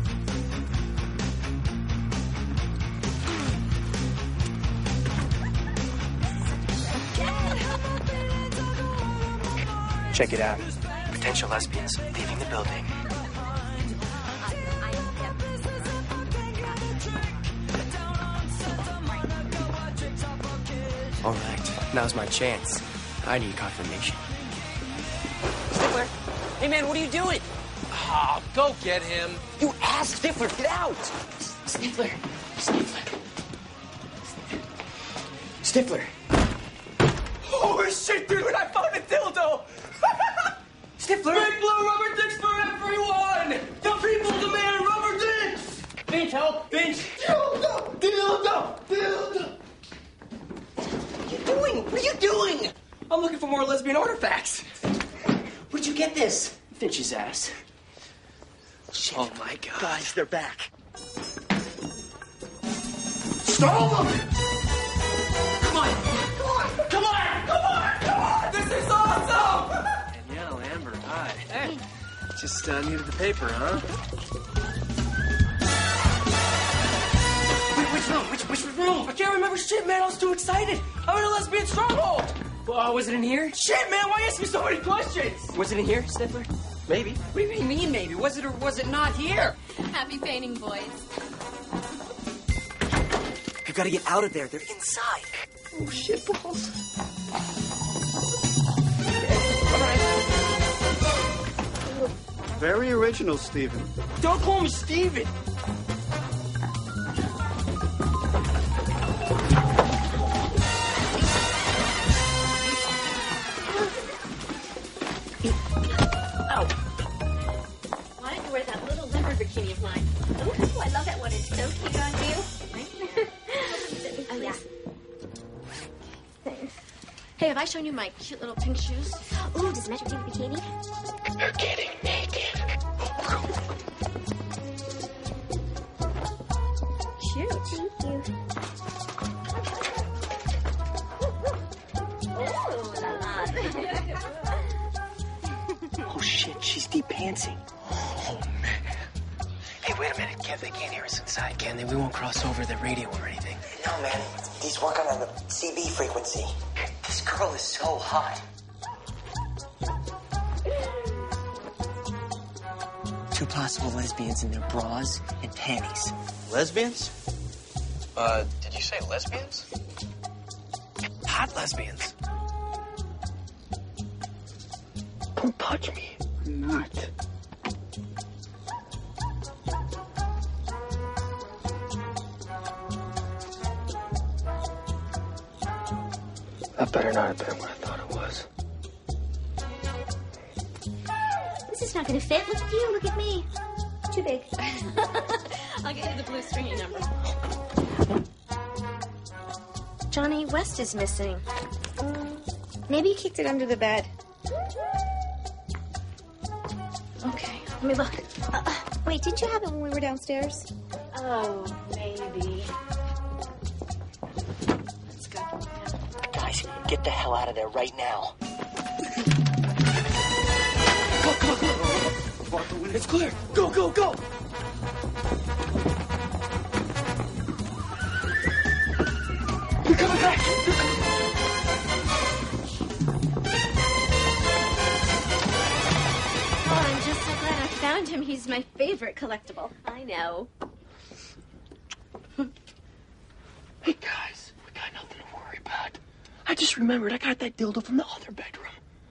Check it out. Potential lesbians leaving the building. All right, now's my chance. I need confirmation. Stifler! Hey, man, what are you doing? Oh, go get him. You ass Stifler, get out! Stifler. Stifler. Stifler. Holy shit, dude, I found a dildo! Stifler. Big blue rubber dicks for everyone! The people demand rubber dicks! Finch, help! Finch! Dildo! Dildo! Dildo! What are you doing? What are you doing? I'm looking for more lesbian artifacts. Where'd you get this? Finch's ass. Shit. Oh, my God. Guys, they're back. Stole them! Come on! Come on! Come on! Come on! Come on! This is awesome! Danielle, Amber, hi. Hey. Just uh, needed the paper, huh? Wait, which room? Which, which room? I can't remember shit, man. I was too excited. I'm in a lesbian stronghold. Well, was it in here? Shit, man. Why ask me so many questions? Was it in here, Stifler? Maybe. What do you mean, maybe? Was it or was it not here? Happy painting, boys. You gotta get out of there. They're inside. Oh, shit balls. Very original, Steven. Don't call me Steven. Why don't you wear that little leopard bikini of mine? Ooh, I love that one. It's so cute on you. Oh, yeah. Thanks. Hey, have I shown you my cute little pink shoes? Ooh, does it match with your bikini? You're getting naked. Cute. Thank you. Oh, la la. Oh, shit, she's deep pantsing. Oh, man. Hey, wait a minute, Kev. They can't hear us inside, can they? We won't cross over the radio or anything. No, man. He's working on the C B frequency. This girl is so hot. Two possible lesbians in their bras and panties. Lesbians? Uh, did you say lesbians? Hot lesbians. Don't touch me. I'm not. That better not have been what I thought it was. This is not gonna fit. Look at you, look at me. Too big. I'll get you the blue stringy number. Johnny West is missing. Maybe you kicked it under the bed. Okay, let me look. Uh, uh, wait, didn't you have it when we were downstairs? Oh, maybe. Let's go. Guys, get the hell out of there right now. It's clear. Go, go, go. You're coming back. You're coming. Oh, I'm just so glad I found him. He's my favorite collectible. I know. Hey, guys, we got nothing to worry about. I just remembered I got that dildo from the other bedroom.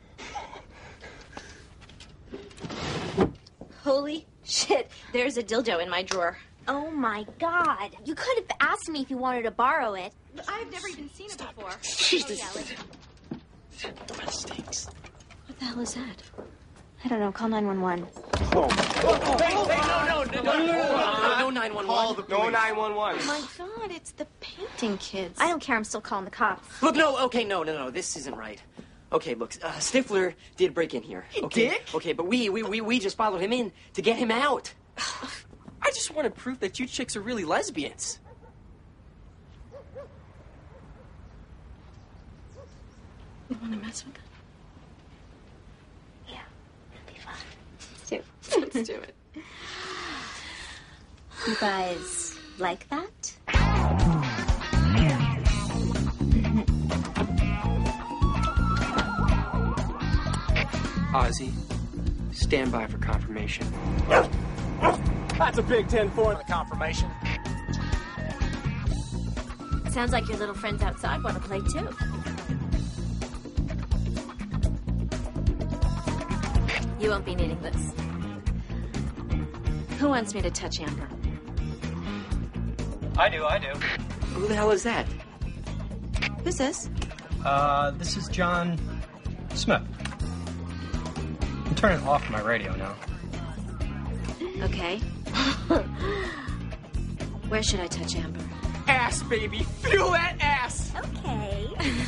Holy shit, there's a dildo in my drawer. Oh my god. You could have asked me if you wanted to borrow it. I've never even seen it before. Jesus. Oh, yeah, That stinks. what the hell is that? I don't know. Call nine one one. Oh, oh, hey, hey, no, no, no, no, no, no, No nine one one. no nine one one. Oh my god, it's the painting kids. I don't care. I'm still calling the cops. Look, no, okay, no, no, no, this isn't right. Okay, look, uh, Stifler did break in here. He okay? did? Okay, but we, we, we, we just followed him in to get him out. I just wanted proof that you chicks are really lesbians. You want to mess with them? Yeah, it'll be fun. Let's do it. Let's do it. You guys like that? Ozzy, stand by for confirmation. That's a big ten four in the confirmation. Sounds like your little friends outside want to play too. You won't be needing this. Who wants me to touch Amber? I do, I do. Who the hell is that? Who's this? Uh, this is John Smith. I'm turning off my radio now. Okay. Where should I touch Amber? Ass, baby. Feel that ass. Okay.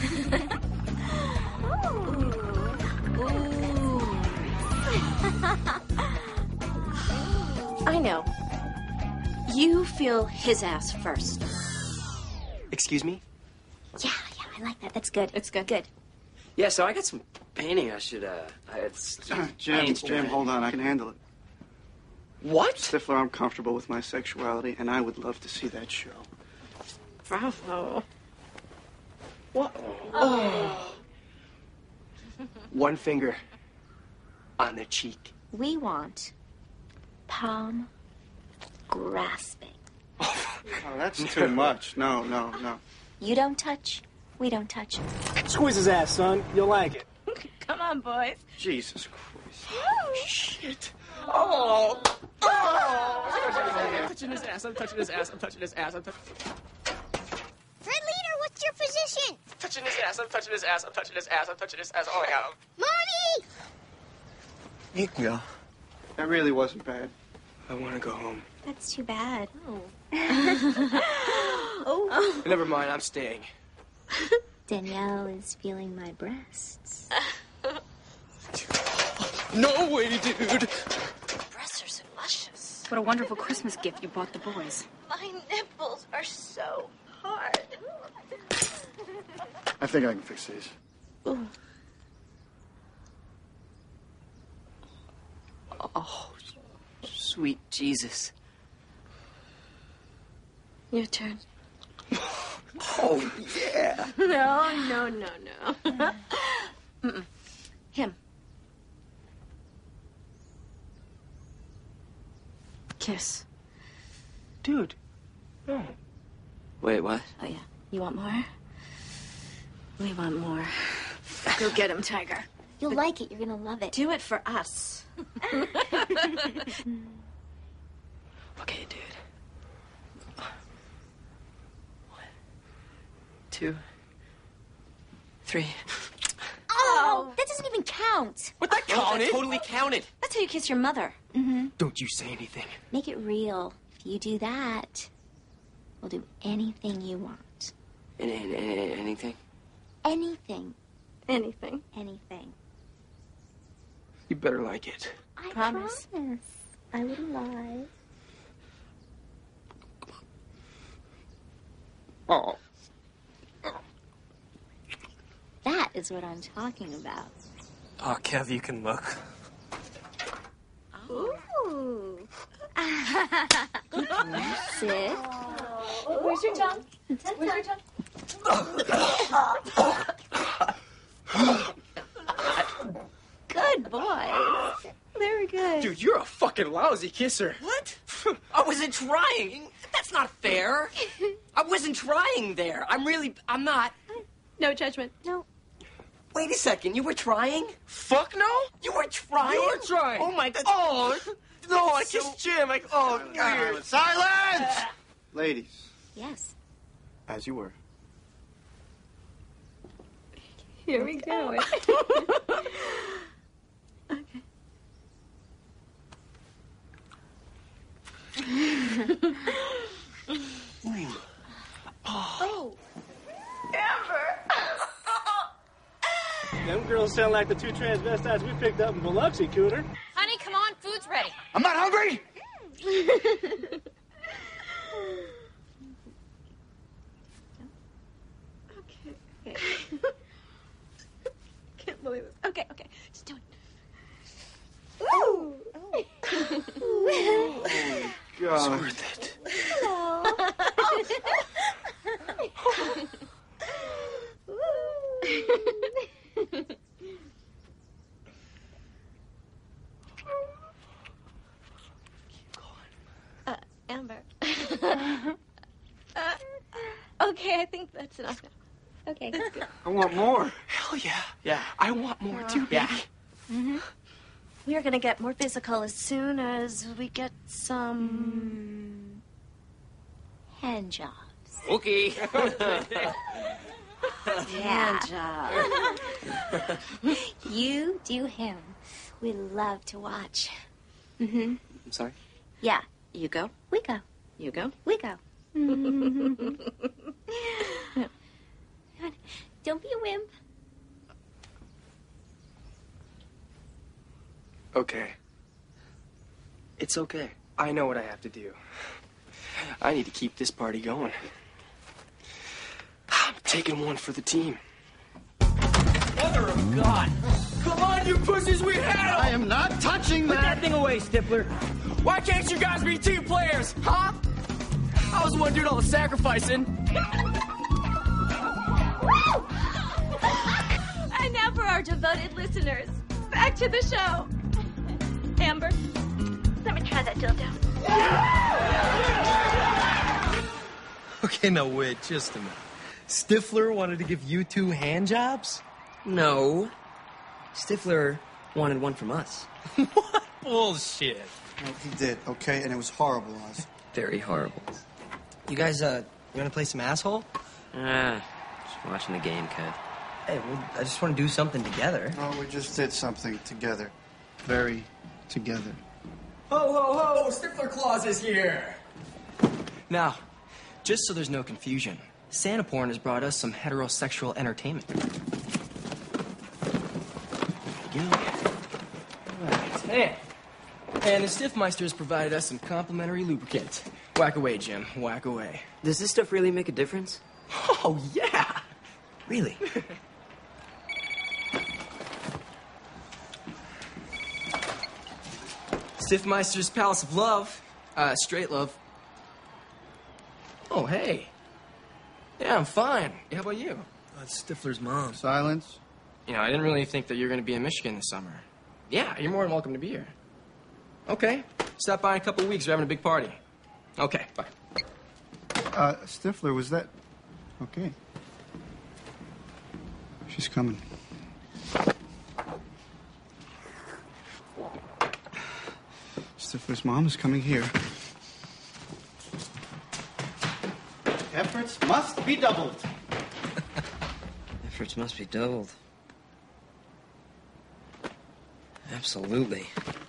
I know. You feel his ass first. Excuse me? Yeah, yeah, I like that. That's good. It's good. Good. Yeah, so I got some painting I should, uh, I- it's... Jim, Jim, hold on. I can handle it. What? Stifler, I'm comfortable with my sexuality, and I would love to see that show. Bravo. What? Oh. One finger on the cheek. We want palm grasping. Oh, that's too much. No, no, no. You don't touch, we don't touch. Squeeze his ass, son. You'll like it. Come on, boys. Jesus Christ. Shit. Oh. Oh. I'm touching his ass. I'm touching his ass. I'm touching his ass. I'm touching. Red Leader, what's your position? Touching his ass. I'm touching his ass. I'm touching his ass. I'm touching his ass. Oh my god. Mommy! Yeah. That really wasn't bad. I want to go home. That's too bad. Oh. Oh. Never mind, I'm staying. Danielle is feeling my breasts. No way, dude. Breasts are so luscious. What a wonderful Christmas gift you bought the boys. My nipples are so hard. I think I can fix these. Ooh. Oh, sweet Jesus. Your turn. Oh, yeah. No, no, no, no. Mm-mm. Him. Kiss. Dude, You want more? We want more. Go get him, Tiger. You'll like it. You're gonna love it. Do it for us. Okay, dude. One, two, three. Oh, that doesn't even count. What, that counted? That totally counted. That's how you kiss your mother. Mm-hmm. Don't you say anything. Make it real. If you do that, we'll do anything you want. And, and, and anything? Anything. Anything. Anything. You better like it. I Promise. promise. I wouldn't lie. Oh. That is what I'm talking about. Oh, Kev, you can look. Ooh. Sis. Where's your tongue? Where's your tongue? Good boy. Very good. Dude, you're a fucking lousy kisser. What? I wasn't trying. That's not fair. I wasn't trying there. I'm really, I'm not. No judgment. No. Wait a second, you were trying? Fuck no. You were trying? You were trying. Oh my god. Oh, no, I kissed Jim. I, oh, weird. Silence! Ladies, Yes. as you were. Here we go. Oh. Them girls sound like the two transvestites we picked up in Biloxi, Cooter. Honey, come on. Food's ready. I'm not hungry! Okay. Okay. Can't believe it. Okay, okay. Just do it. Ooh. Oh. God. It's worth it. Hello. uh, Amber. uh, okay, I think that's enough now. Okay. That's good. I want more. Hell yeah. Yeah. I want more too, baby. Yeah. Mm-hmm. We are gonna get more physical as soon as we get some Hand jobs. Okay. Yeah. hand job. You do him. We love to watch. Mm-hmm. I'm sorry? Yeah. You go. We go. You go. We go. Don't be a wimp. Okay. It's okay. I know what I have to do. I need to keep this party going. I'm taking one for the team. Mother of God! Come on, you pussies, we had 'em! I am not touching Put that! that thing away, Stifler. Why can't you guys be team players, huh? I was the one doing all the sacrificing. And now for our devoted listeners, back to the show. Amber, let me try that dildo. Okay, now wait just a minute. Stifler wanted to give you two hand jobs? No. Stifler wanted one from us. What bullshit? No, he did, okay? And it was horrible, Oz. Very horrible. You guys, uh, you wanna play some asshole? Ah, just watching the game, Kev. Hey, well, I just want to do something together. Oh, we just did something together. Very together. Ho, ho, ho! Stifler Claus is here! Now, just so there's no confusion, Santa Porn has brought us some heterosexual entertainment. There you go. All right. Hey. And the Stiffmeister has provided us some complimentary lubricant. Whack away, Jim. Whack away. Does this stuff really make a difference? Oh, yeah. Really? Stiffmeister's Palace of Love. Uh, straight love. Oh, hey. Yeah, I'm fine. How about you? That's Stifler's mom. Silence. You know, I didn't really think that you were going to be in Michigan this summer. Yeah, you're more than welcome to be here. Okay. Stop by in a couple of weeks. We're having a big party. Okay, bye. Uh, Stifler, was that... Okay. She's coming. Stifler's mom is coming here. Efforts must be doubled. Efforts must be doubled. Absolutely.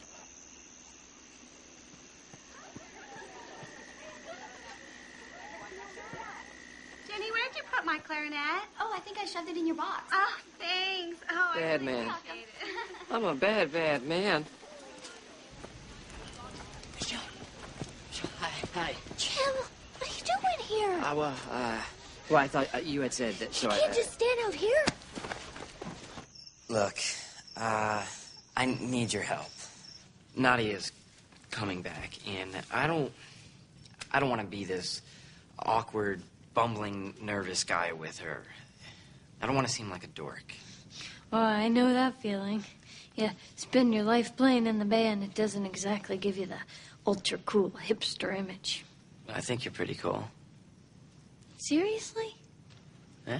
Jenny, where'd you put my clarinet? Oh, I think I shoved it in your box. Oh, thanks. Oh, I Bad really man. appreciate it. I'm a bad, bad man. Hi, hi. Jim, what are you doing here? Uh, well, uh, well, I thought uh, you had said that, so you I... can't just stand out here. Look, uh, I need your help. Nadia's coming back, and I don't... I don't want to be this awkward, bumbling, nervous guy with her. I don't want to seem like a dork. Oh, I know that feeling. Yeah, spend your life playing in the band. It doesn't exactly give you the ultra cool hipster image. I think you're pretty cool. Seriously? Yeah.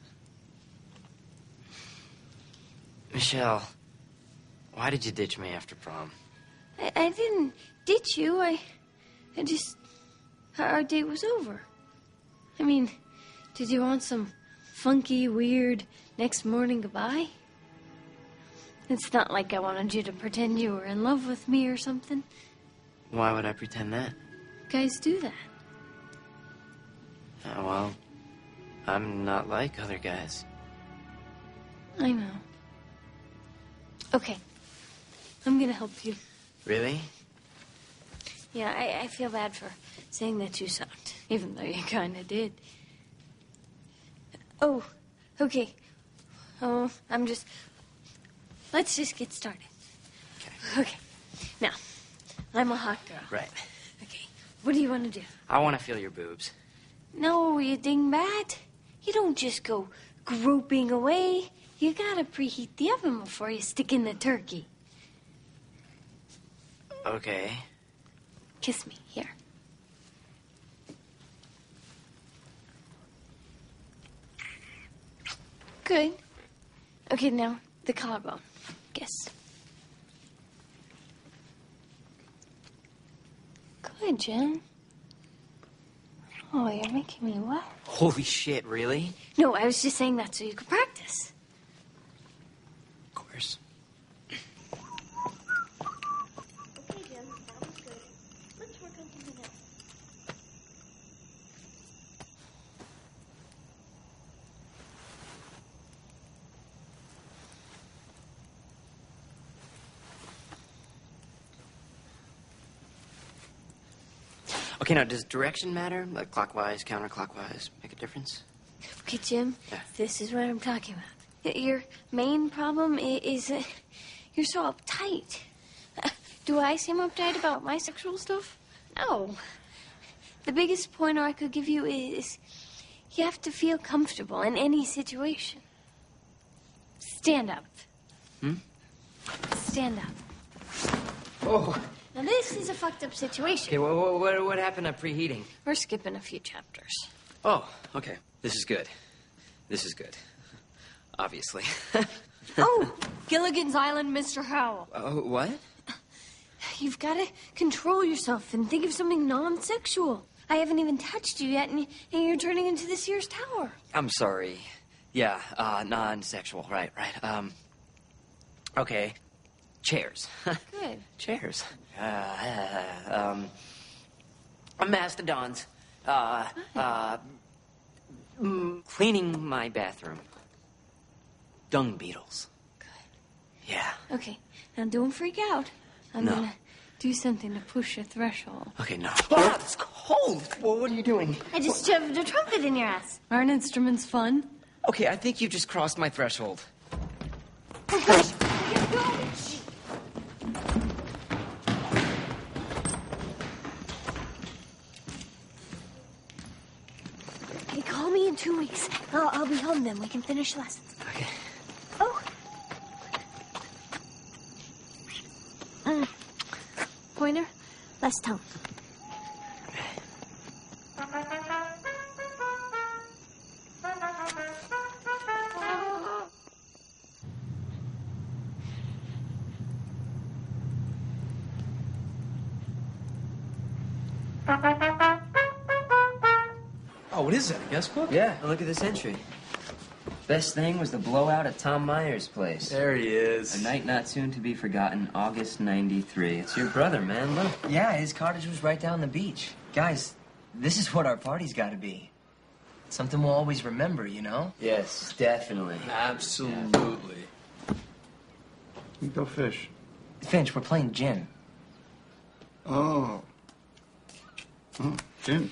Michelle, why did you ditch me after prom? I, I didn't ditch you. I, I just... Our date was over. I mean, did you want some funky, weird, next morning goodbye? It's not like I wanted you to pretend you were in love with me or something. Why would I pretend that? Guys do that. Oh, well, I'm not like other guys. I know. Okay. I'm gonna help you. Really? Yeah, I, I feel bad for saying that you sucked, even though you kinda did. Oh, okay. Oh, I'm just... Let's just get started. Okay. Okay. Now, I'm a hot girl. Right. Okay. What do you want to do? I want to feel your boobs. No, you dingbat. You don't just go groping away. You gotta preheat the oven before you stick in the turkey. Okay. Kiss me. Here. Good. Okay, now the collarbone. Kiss. Good, Jen. Oh, you're making me wet. Holy shit, really? No, I was just saying that so you could practice. Of course. Okay, Jim, that was good. Let's work on something else. Okay, now, does direction matter? Like clockwise, counterclockwise, make a difference? Okay, Jim, Yeah. this is what I'm talking about. Your main problem i- is uh, you're so uptight. Uh, do I seem uptight about my sexual stuff? No. The biggest pointer I could give you is you have to feel comfortable in any situation. Stand up. Hmm? Stand up. Oh. Now, this is a fucked up situation. Okay, what, what, what happened to preheating? We're skipping a few chapters. Oh, okay. This is good. This is good. Obviously. Oh, Gilligan's Island, Mister Howell. Oh, what? You've got to control yourself and think of something non-sexual. I haven't even touched you yet, and and you're turning into the Sears Tower. I'm sorry. Yeah, uh, non-sexual. Right, right. Um, okay. Chairs. Good. Chairs. Uh, um, mastodons. Uh, uh, mm, cleaning my bathroom. Dung beetles. Good. Yeah. Okay, now don't freak out. I'm No. gonna do something to push your threshold. Okay, no. Oh, it's cold. Well, what are you doing? I just shoved a trumpet in your ass. Aren't instruments fun? Okay, I think you just crossed my threshold. Okay, call me in two weeks. I'll, I'll be home then. We can finish lessons. Okay. Oh. Mm. Pointer, less tongue. Oh, what is that, a guest book? Yeah, look at this entry. Best thing was the blowout at Tom Myers' place. There he is. A night not soon to be forgotten, August ninety-three. It's your brother, man, look. Yeah, his cottage was right down the beach. Guys, this is what our party's gotta be. Something we'll always remember, you know? Yes, definitely. Absolutely. You go fish. Finch, we're playing gin. Oh. Oh, gin.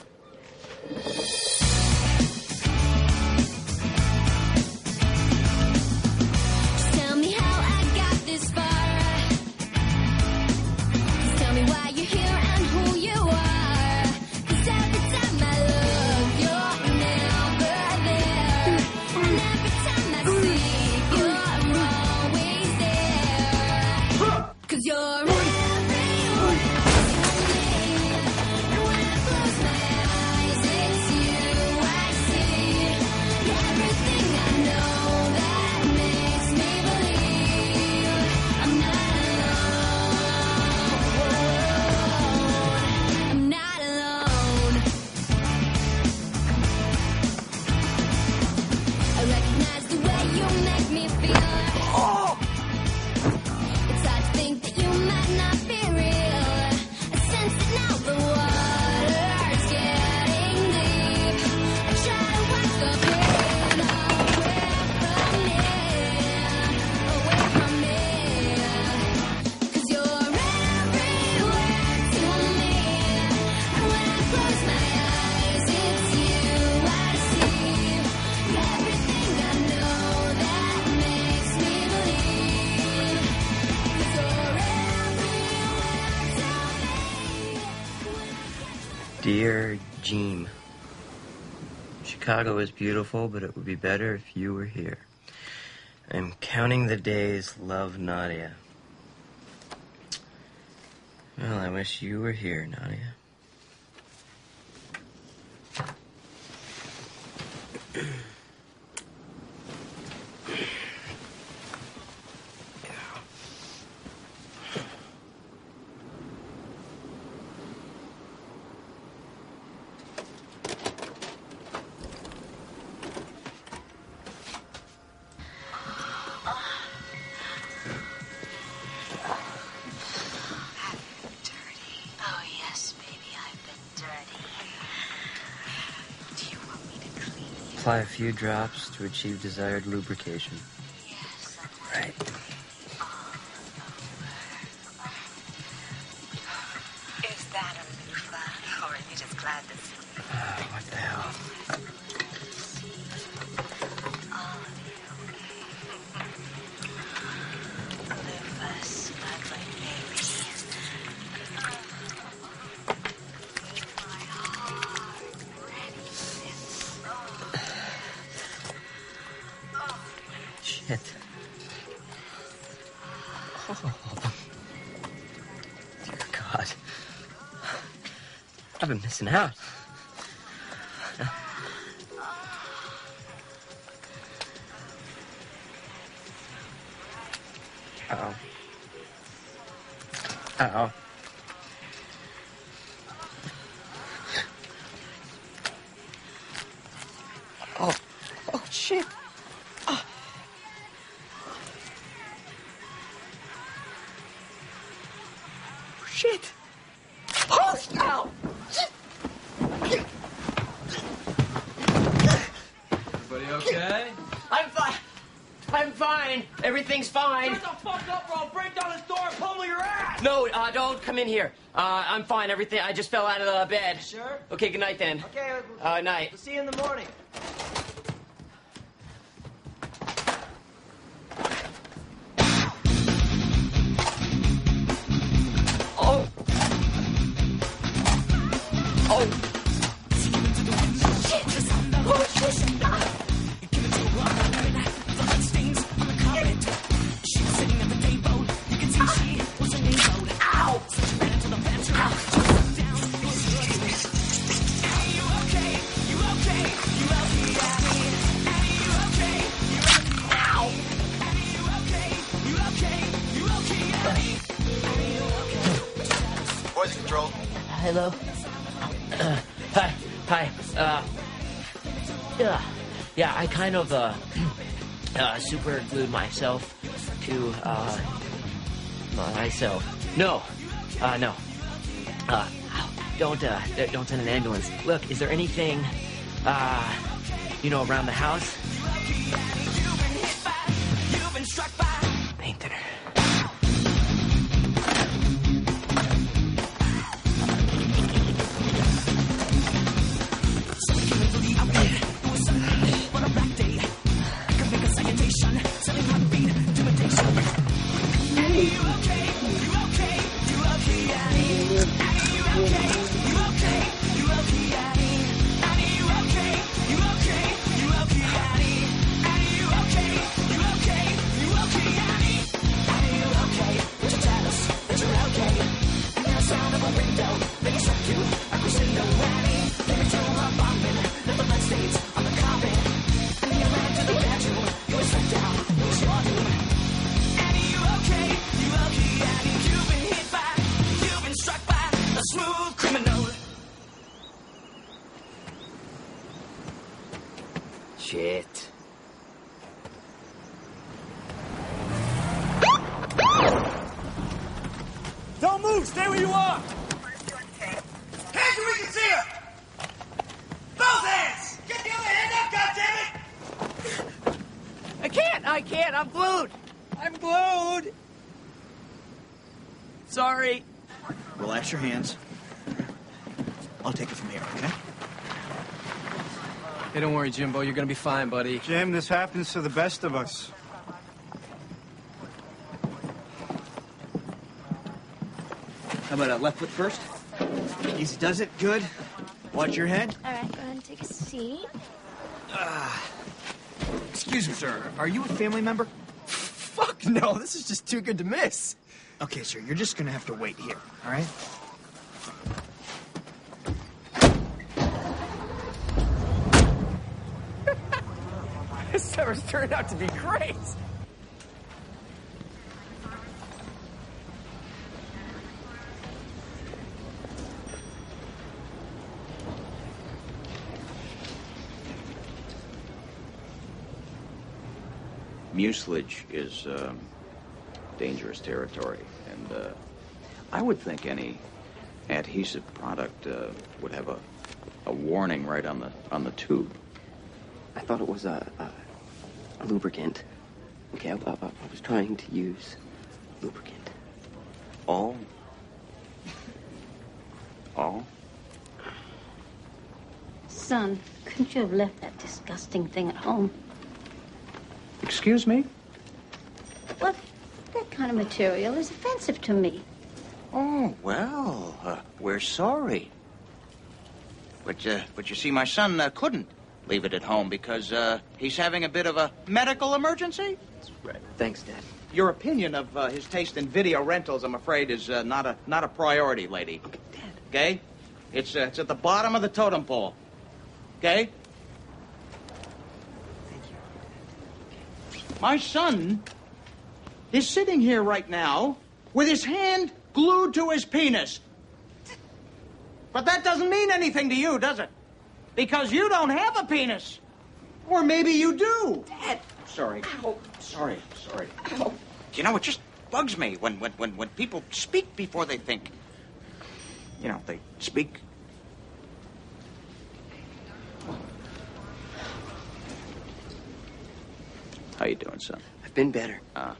Tell me how I got this far. Tell me why you're here and who you are. 'Cause every time I look, you're never there. And every time I see, you're always there. 'Cause you're everywhere to me. And when I close my eyes, it's you I see. You're everything I know that makes me believe I'm not alone. I'm not alone. I recognize the way you make me feel. It's hard to think that you might not be real. I sense it now, the water's getting deep. I try to watch the pain away from me, away from me. 'Cause you're everywhere to me. And when I close my eyes, it's you I see. You're everything I know that makes me believe. 'Cause you're everywhere to me. Dear Jean, Chicago is beautiful, but it would be better if you were here. I'm counting the days, love, Nadia. Well, I wish you were here, Nadia. Oh, yes, baby, I've been dirty. Do you want me to clean you? Apply a few drops to achieve desired lubrication. Yes, Right. is that a loofah, or are you just glad to see me? Ah, what the hell? All of you. Loofahs, ugly baby. Leave my heart ready since. Shit. Oh. Dear God. I've been missing out. Uh-oh. Uh-oh. Oh. Oh, shit. Ah. Shit. Holy cow. Everybody okay? I'm fine. I'm fine. Everything's fine. Shut the fuck up or I'll break down this door and pummel your ass! No, uh, don't come in here. Uh, I'm fine. Everything. I just fell out of the bed. Sure? Okay, good night then. Okay, Uh, night. we'll see you in the morning. Oh. Oh. Shit! Oh, shit! Voice control. Hello. Hi. Uh, yeah, yeah, I kind of, uh, uh, super glued myself to, uh, myself. No, uh, no. Uh, don't, uh, don't send an ambulance. Look, is there anything, uh, you know, around the house? Paint thinner. Shit. Don't move! Stay where you are! Hands where we can see her! Both hands! Get the other hand up, goddammit! I can't! I can't! I'm glued! I'm glued! Sorry. Relax your hands. I'll take it from here, okay? Hey, don't worry, Jimbo. You're gonna be fine, buddy. Jim, this happens to the best of us. How about a left foot first? Easy does it. Good. Watch your head. All right, go ahead and take a seat. Uh, excuse me, sir. Are you a family member? Fuck no. This is just too good to miss. Okay, sir. You're just gonna have to wait here, all right? This summer's turned out to be great. Mucilage is um, dangerous territory, and uh, I would think any adhesive product uh, would have a, a warning right on the on the tube. I thought it was a, a, a lubricant. Okay, I, I, I was trying to use lubricant. Oh. Oh. Son, couldn't you have left that disgusting thing at home? Excuse me? Well, that kind of material is offensive to me. Oh, well, uh, we're sorry. But, uh, but you see, my son uh, couldn't leave it at home because uh, he's having a bit of a medical emergency. That's right. Thanks, Dad. Your opinion of uh, his taste in video rentals, I'm afraid, is uh, not a not a priority, lady. Okay, Dad. Okay? It's, uh, it's at the bottom of the totem pole. Okay? My son is sitting here right now with his hand glued to his penis. But that doesn't mean anything to you, does it? Because you don't have a penis. Or maybe you do. Dad. Sorry. Oh, sorry, sorry. Oh. You know, it just bugs me when, when, when, when people speak before they think. You know, they speak. How you doing, son? I've been better. Ah.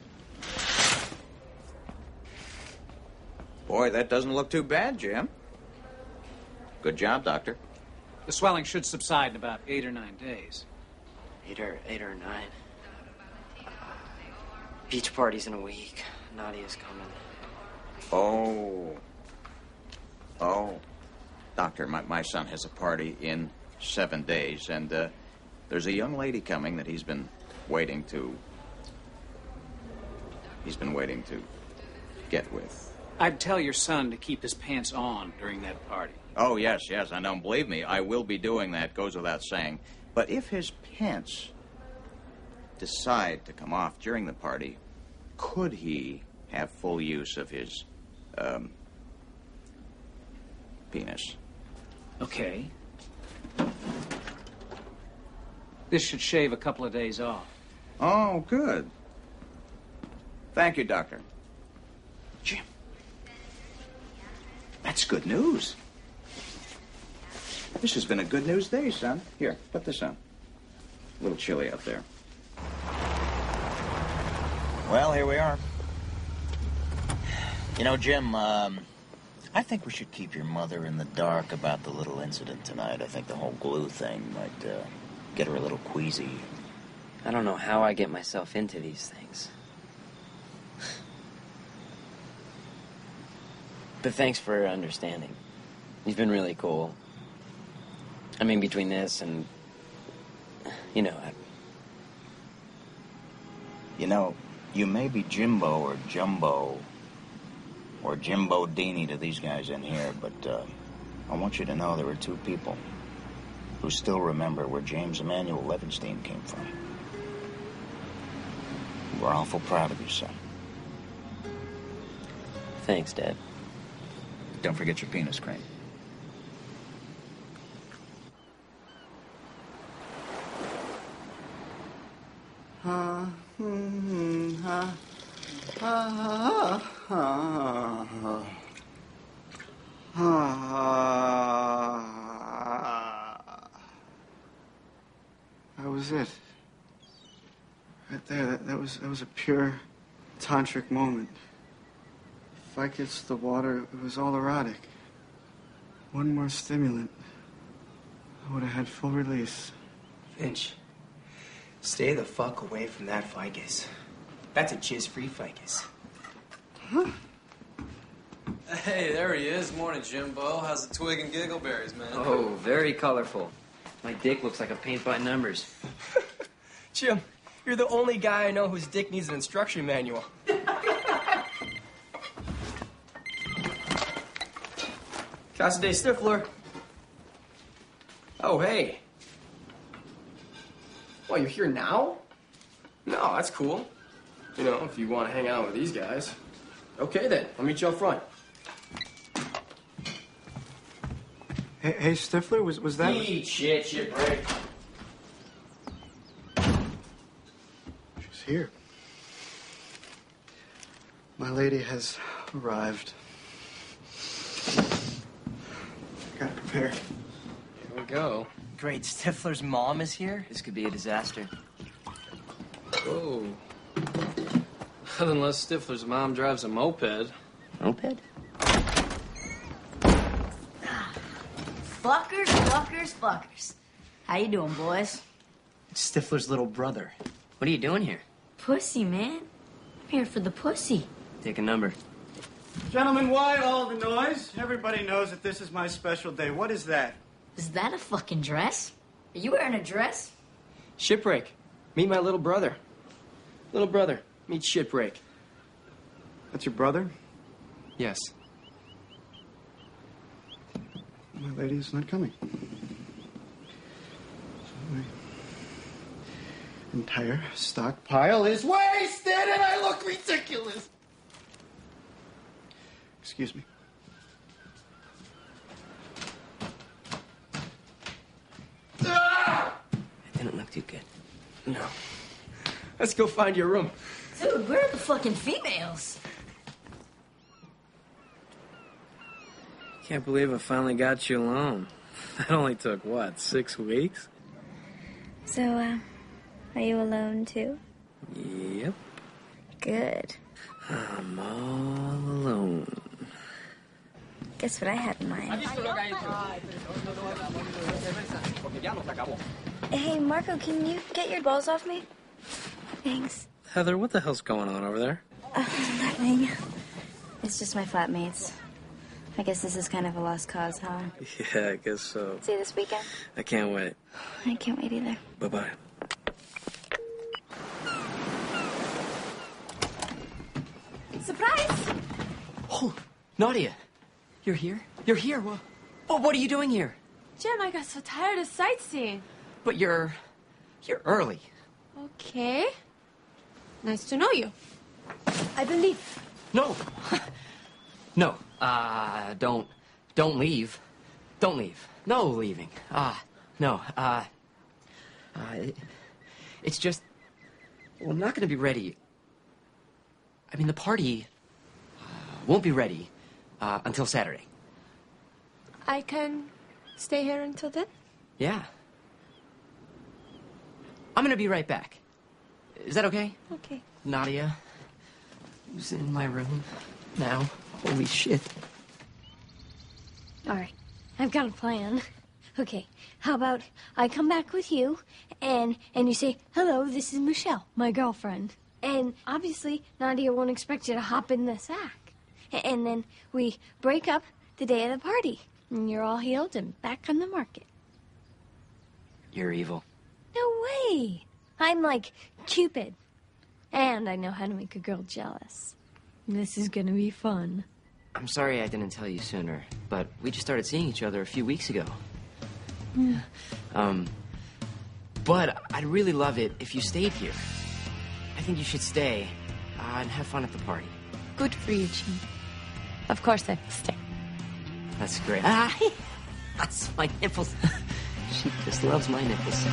Boy, that doesn't look too bad, Jim. Good job, Doctor. The swelling should subside in about eight or nine days. Eight or eight or nine. Beach party's in a week. Nadia's coming. Oh. Oh. Doctor, my, my son has a party in seven days, and uh, there's a young lady coming that he's been waiting to... He's been waiting to get with. I'd tell your son to keep his pants on during that party. Oh, yes, yes, I don't believe me. I will be doing that, goes without saying. But if his pants decide to come off during the party, could he have full use of his, um, penis? Okay. This should shave a couple of days off. Oh, good. Thank you, Doctor. Jim. That's good news. This has been a good news day, son. Here, put this on. A little chilly out there. Well, here we are. You know, Jim, um, I think we should keep your mother in the dark about the little incident tonight. I think the whole glue thing might uh, get her a little queasy. I don't know how I get myself into these things. But thanks for understanding. You've been really cool. I mean, between this and, you know, I... You know, you may be Jimbo or Jumbo or Jimbo Deanie to these guys in here, but uh, I want you to know there were two people who still remember where James Emanuel Levinstein came from. We're awful proud of you, son. Thanks, Dad. Don't forget your penis cream. Ha, hmm, ha, ha, ha, ha, ha. That was it. Right there, that, that was that was a pure tantric moment. Ficus, the water, it was all erotic. One more stimulant, I would have had full release. Finch, stay the fuck away from that ficus. That's a jizz-free ficus. Huh? Hey, there he is. Morning, Jimbo. How's the twig and giggleberries, man? Oh, very colorful. My dick looks like a paint by numbers. Jim, you're the only guy I know whose dick needs an instruction manual. Casa de Stifler. Oh, hey. Well, you're here now? No, that's cool. You know, if you want to hang out with these guys. Okay, then. I'll meet you up front. Hey, hey Stifler, was was that? Eat shit, shit break. She's here. My lady has arrived. Gotta prepare. Here we go. Great, Stifler's mom is here? This could be a disaster. Whoa. Unless Stifler's mom drives a moped. Moped? Fuckers, fuckers, fuckers. How you doing, boys? It's Stifler's little brother. What are you doing here? Pussy, man. I'm here for the pussy. Take a number. Gentlemen, why all the noise? Everybody knows that this is my special day. What is that? Is that a fucking dress? Are you wearing a dress? Shipbreak. Meet my little brother. Little brother. Meet Shipbreak. That's your brother? Yes. My lady is not coming. So my entire stockpile is wasted and I look ridiculous. Excuse me. It didn't look too good. No. Let's go find your room. Dude, where are the fucking females? Can't believe I finally got you alone. That only took, what, six weeks? So, uh, are you alone too? Yep. Good. I'm all alone. Guess what I had in mind? Hey, Marco, can you get your balls off me? Thanks. Heather, what the hell's going on over there? Uh, nothing. It's just my flatmates. I guess this is kind of a lost cause, huh? Yeah, I guess so. See you this weekend? I can't wait. I can't wait either. Bye-bye. Surprise! Oh, Nadia. You're here? You're here? Well, well, what are you doing here? Jim, I got so tired of sightseeing. But you're... you're early. Okay. Nice to know you. I believe. No. No. Uh, don't... don't leave. Don't leave. No leaving. Ah. No, uh, uh, it, it's just, well, I'm not going to be ready. I mean, the party uh, won't be ready uh, until Saturday. I can stay here until then? Yeah. I'm going to be right back. Is that okay? Okay. Nadia, who's in my room now? Holy shit. All right. I've got a plan. Okay. How about I come back with you, and and you say, hello, this is Michelle, my girlfriend. And obviously, Nadia won't expect you to hop in the sack. A- And then we break up the day of the party. And you're all healed and back on the market. You're evil. No way. I'm like Cupid. And I know how to make a girl jealous. This is gonna be fun. I'm sorry I didn't tell you sooner, but we just started seeing each other a few weeks ago. Yeah. Um, but I'd really love it if you stayed here. I think you should stay uh, and have fun at the party. Good for you, Jim. Of course I will stay. That's great. Ah, that's my nipples. She just loves my nipples.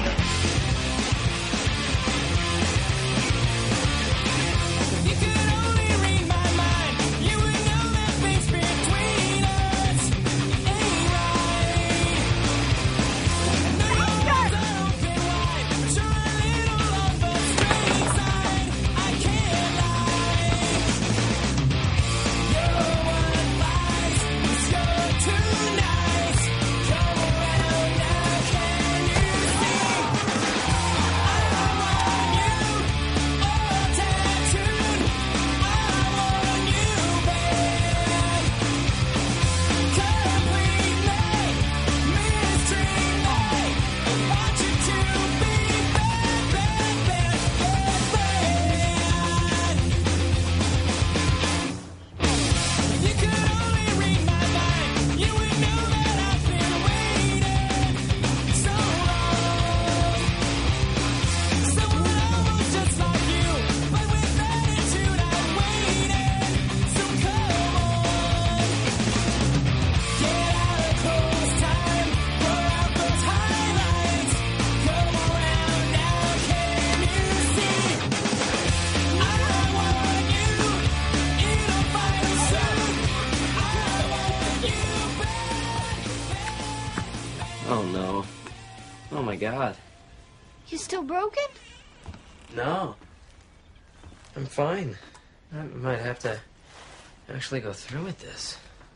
Oh, no. Oh, my God. You still broken? No. I'm fine. I might have to actually go through with this.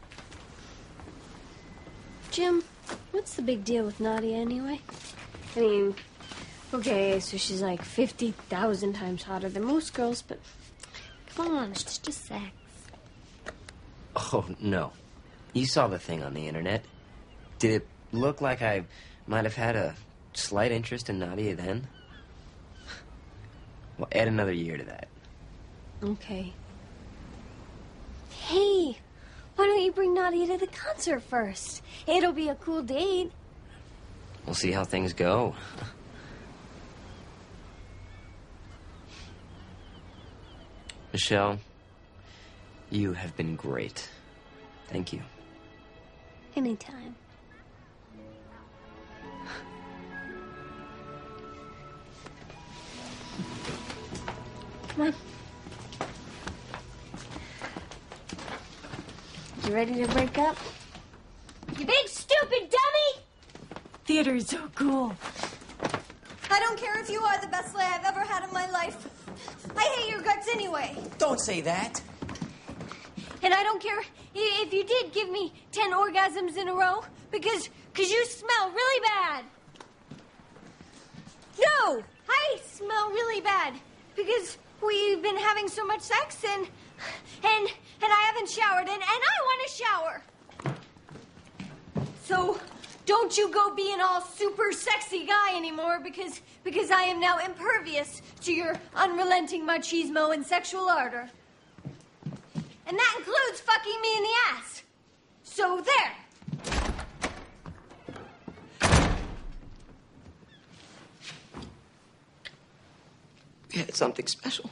Jim, what's the big deal with Nadia anyway? I mean, okay, so she's like fifty thousand times hotter than most girls, but come on, it's just sex. Oh, no. You saw the thing on the internet. Did it look like I might have had a slight interest in Nadia then? Well, add another year to that. Okay. Hey, why don't you bring Nadia to the concert first? It'll be a cool date. We'll see how things go. Michelle, you have been great. Thank you. Anytime. Come on. You ready to break up? You big stupid dummy! Theater is so cool. I don't care if you are the best lay I've ever had in my life. I hate your guts anyway. Don't say that. And I don't care i- if you did give me ten orgasms in a row, because because you smell really bad. No, I smell really bad because we've been having so much sex and and and I haven't showered and, and I want to shower. So don't you go being all super sexy guy anymore because because I am now impervious to your unrelenting machismo and sexual ardor. And that includes fucking me in the ass. So there. We had something special.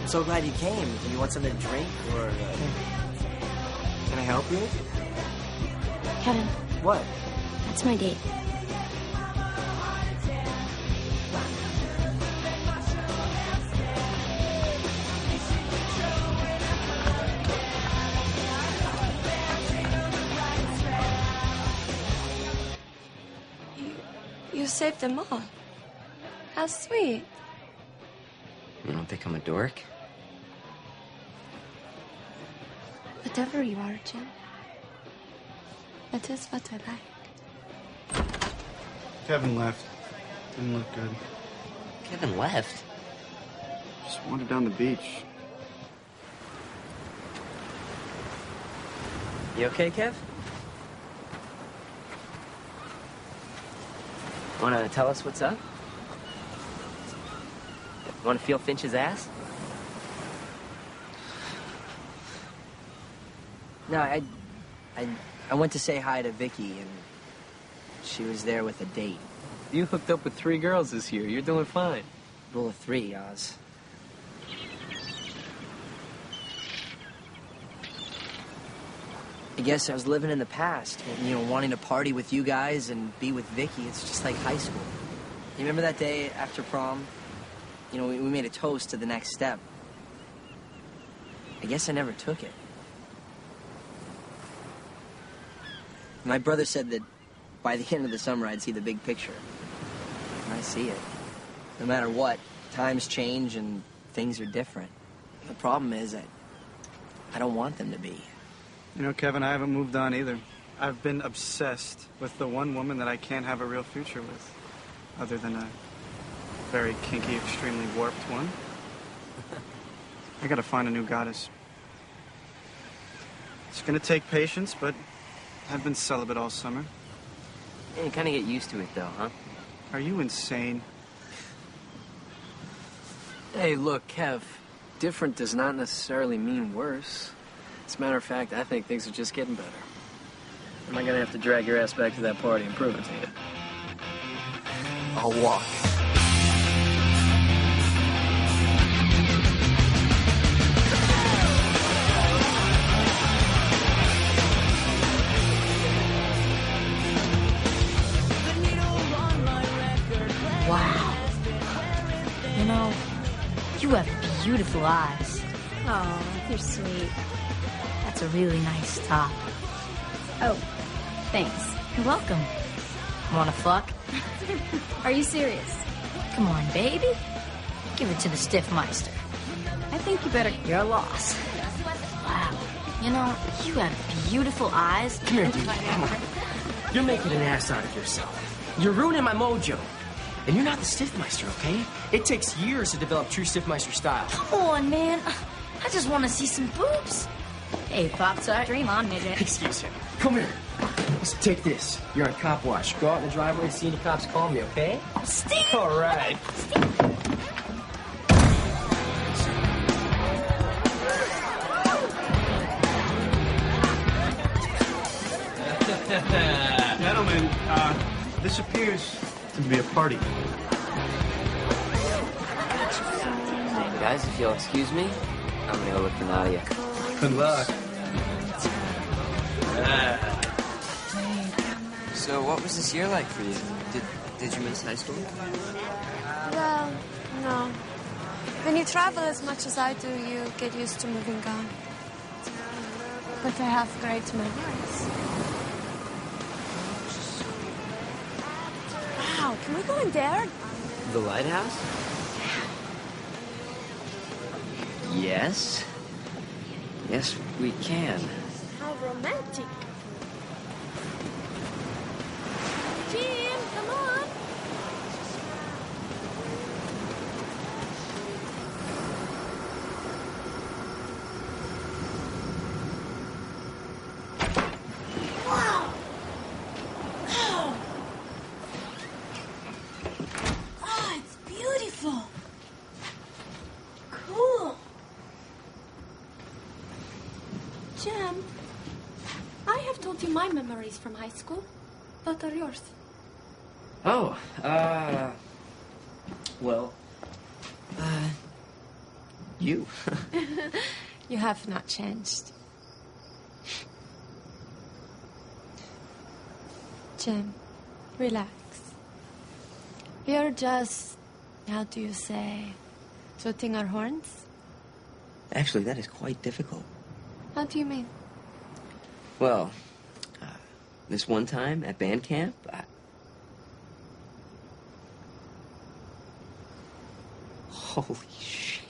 so glad you came. Do you want something to drink, or uh, can I help you? Kevin, What? that's my date. You saved them all. How sweet. You don't think I'm a dork? Whatever you are, Jim. That is what I like. Kevin left. Didn't look good. Kevin left? Just wandered down the beach. You okay, Kev? Wanna tell us what's up? Wanna feel Finch's ass? No, I, I, I went to say hi to Vicky, and she was there with a date. You hooked up with three girls this year. You're doing fine. Rule of three, Oz. I guess I was living in the past, you know, wanting to party with you guys and be with Vicky. It's just like high school. You remember that day after prom? You know, we, we made a toast to the next step. I guess I never took it. My brother said that by the end of the summer, I'd see the big picture. And I see it. No matter what, times change and things are different. The problem is that I don't want them to be. You know, Kevin, I haven't moved on either. I've been obsessed with the one woman that I can't have a real future with, other than a very kinky, extremely warped one. I gotta find a new goddess. It's gonna take patience, but I've been celibate all summer. Yeah, you kind of get used to it, though, huh? Are you insane? Hey, look, Kev. Different does not necessarily mean worse. As a matter of fact, I think things are just getting better. Am I gonna have to drag your ass back to that party and prove it to you? I'll walk. Wow. You know, you have beautiful eyes. Oh, you're sweet. That's a really nice top. Oh, thanks. You're welcome. Wanna fuck? Are you serious? Come on, baby. Give it to the Stiffmeister. I think you better... You're lost. Wow. You know, you have beautiful eyes. Come here, dude. Come on. You're making an ass out of yourself. You're ruining my mojo. And you're not the Stiffmeister, okay? It takes years to develop true Stiffmeister style. Come on, man. I just want to see some boobs. Hey, Pop-Tart, dream on, midget. Excuse him. Come here. Listen, take this. You're on cop watch. Go out in the driveway and see any cops call me, okay? Steve! All right. Gentlemen, uh, this appears to be a party. Guys, if you'll excuse me, I'm gonna go look for Nadia. Good luck. So, what was this year like for you? Did Did you miss high school? Well, no. When you travel as much as I do, you get used to moving on. But I have great memories. Wow, can we go in there? The lighthouse? Yes. Yes, we can. How romantic. Jim, come on. Wow. Wow. Oh, it's beautiful. Cool. Jim, I have told you my memories from high school. What are yours? Oh, uh... Well... Uh... You. You have not changed. Jim, relax. We're just, how do you say, tooting our horns? Actually, that is quite difficult. How do you mean? Well, uh, this one time at band camp, I... Holy shit.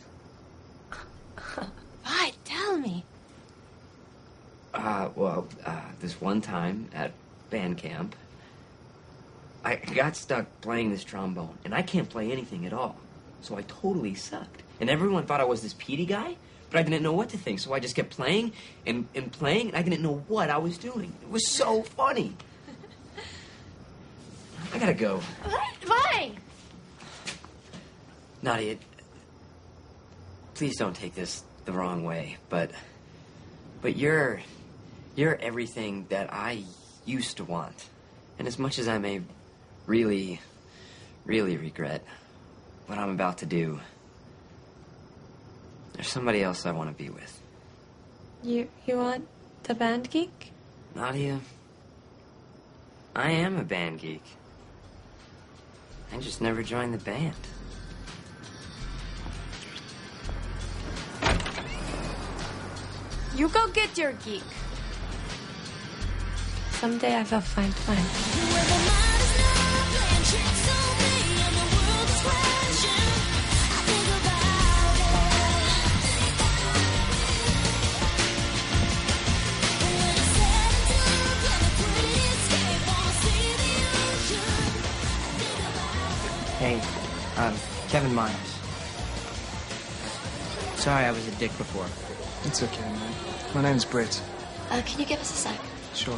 Why? Tell me. Uh, well, uh, this one time at band camp, I got stuck playing this trombone, and I can't play anything at all. So I totally sucked. And everyone thought I was this Petey guy, but I didn't know what to think, so I just kept playing and, and playing, and I didn't know what I was doing. It was so funny. I gotta go. What? Why? Nadia, please don't take this the wrong way, but but you're you're everything that I used to want. And as much as I may really, really regret what I'm about to do, there's somebody else I want to be with. You you want the band geek? Nadia, I am a band geek. I just never joined the band. You go get your geek. Someday I will find mine. Hey, um, Kevin Miles. Sorry I was a dick before. It's okay, man. My name's Britt. Uh, can you give us a sec? Sure.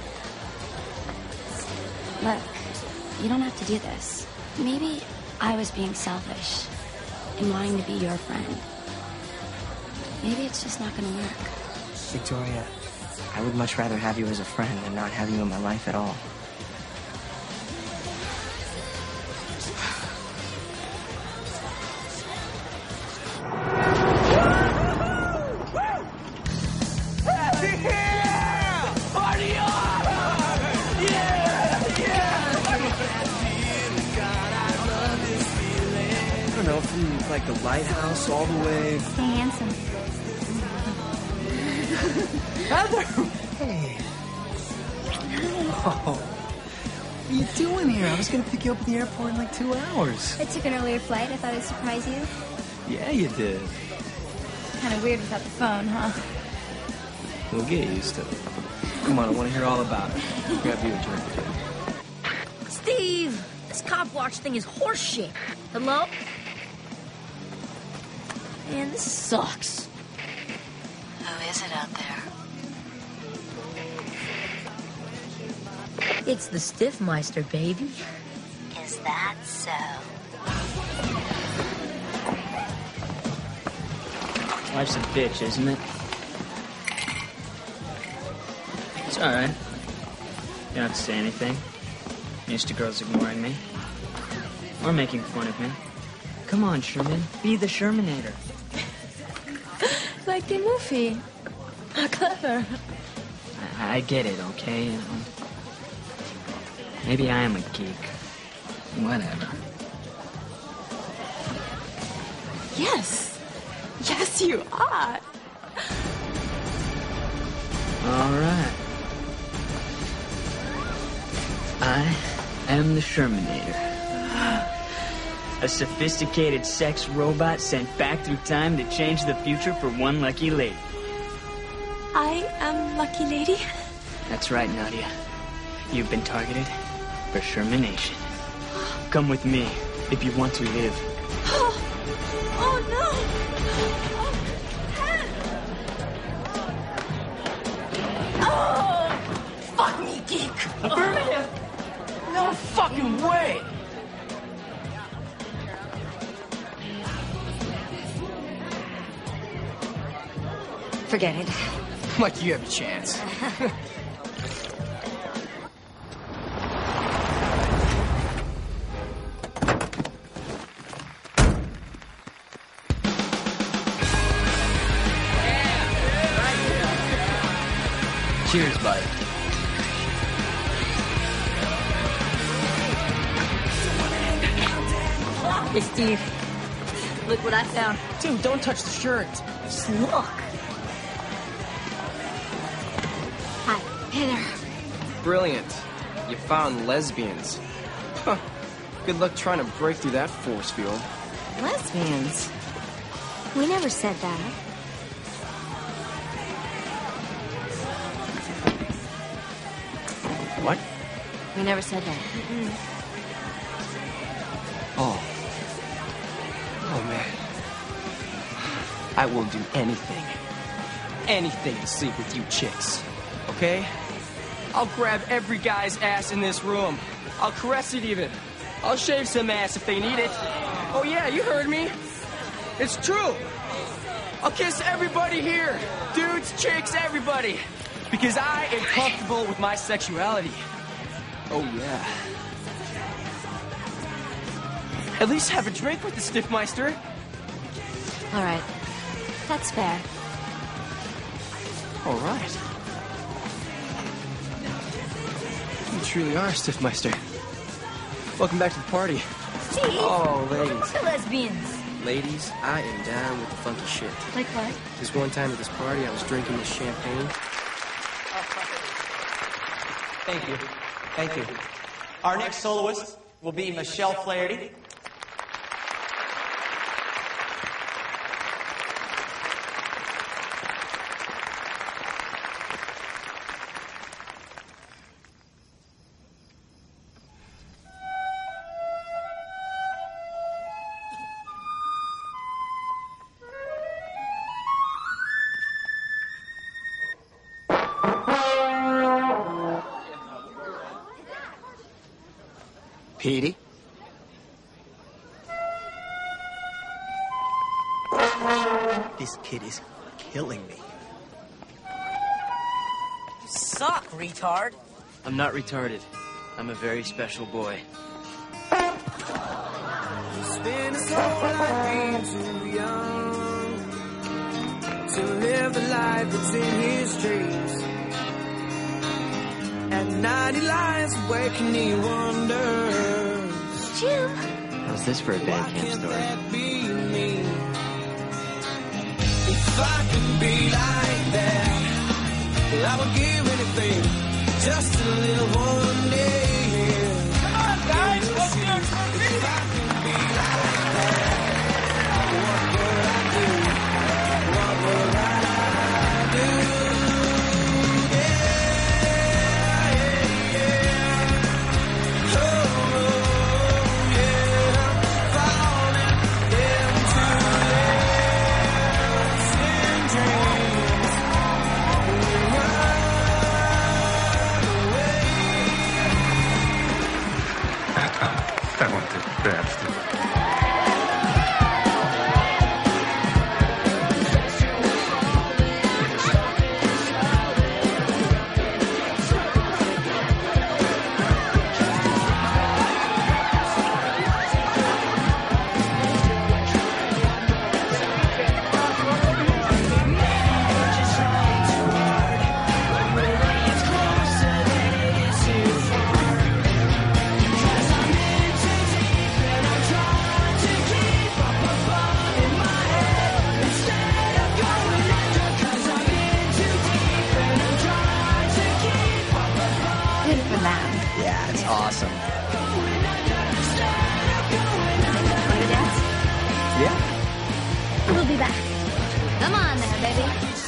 Look, you don't have to do this. Maybe I was being selfish in wanting to be your friend. Maybe it's just not gonna work. Victoria, I would much rather have you as a friend than not have you in my life at all. I don't know, from like the lighthouse all the way. Stay handsome. Heather! Hey. Oh. What are you doing here? I was gonna pick you up at the airport in like two hours. I took an earlier flight. I thought I'd surprise you. Yeah, you did. Kind of weird without the phone, huh? We'll get used to it. Come on, I want to hear all about it. Grab you a drink. Steve! This cop watch thing is horseshit. Hello? Man, this sucks. Who is it out there? It's the Stiffmeister, baby. Is that so? Life's a bitch, isn't it? It's all right. You don't have to say anything. I'm used to girls ignoring me. Or making fun of me. Come on, Sherman. Be the Shermanator. Like the movie. How clever. I, I get it, okay? You know, maybe I am a geek. Whatever. Yes. Yes, you are. All right. I am the Shermanator. A sophisticated sex robot sent back through time to change the future for one lucky lady. I am Lucky Lady. That's right, Nadia. You've been targeted for Shermanation. Come with me if you want to live. Oh, oh no! Oh! Fuck me, geek! Affirmative! No fucking way! Forget it. Like you have a chance. Cheers, bud. Hey, Steve. Look what I found. Dude, don't touch the shirt. Just look. Hi. Hey there. Brilliant. You found lesbians. Huh. Good luck trying to break through that force field. Lesbians? We never said that. What? We never said that. Mm-mm. Oh. Oh, man. I will do anything. Anything to sleep with you chicks. Okay? I'll grab every guy's ass in this room. I'll caress it even. I'll shave some ass if they need it. Oh, yeah, you heard me. It's true. I'll kiss everybody here. Dudes, chicks, everybody. Because I am comfortable with my sexuality. Oh, yeah. At least have a drink with the Stiffmeister. All right. That's fair. All right. You truly are a Stiffmeister. Welcome back to the party. Steve! Oh, ladies. The lesbians. Ladies, I am down with the funky shit. Like what? This one time at this party, I was drinking this champagne. Thank you. Thank you. Our next soloist will be Michelle Flaherty. Petey? This kid is killing me. You suck, retard. I'm not retarded. I'm a very special boy. Spend his whole life being too young to live the life that's in his dreams. At night he lies awake and he wonders, Jim. How's this for a band camp story? if I could be like that, well, I would give anything just to live one day. Come on, guys, let's go. If I could be like that, what would I do? What would I do? That one did best. Yeah, it's awesome. Want to dance? Yeah. We'll be back. Come on there, baby.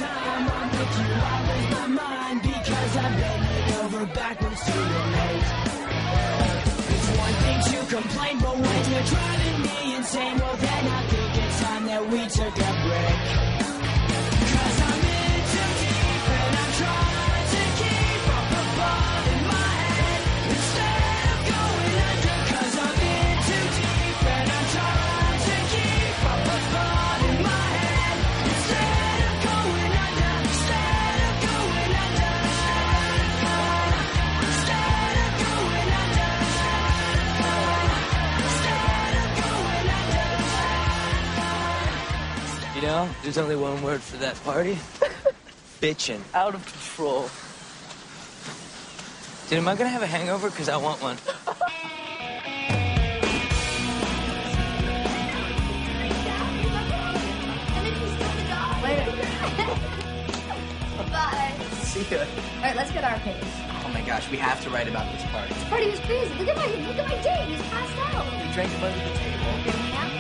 Because I bend it over backwards to relate. It's one thing to complain, but when you're driving me insane, well then I think it's time that we took a break. Cause I'm in too deep and I'm trying to keep up a ball in my head instead of going under. Cause I'm in too deep and I'm trying to keep up a ball in my head instead of going under. Instead of going under. Instead of going under. Instead of going under. You know, there's only one word for that party. Bitchin'. Out of control. Dude, am I gonna have a hangover? Because I want one. Bye. See ya. All right, let's get our pace. Oh my gosh, we have to write about this party. This party was crazy. Look at my look at my date. He's passed out. We drank above the table.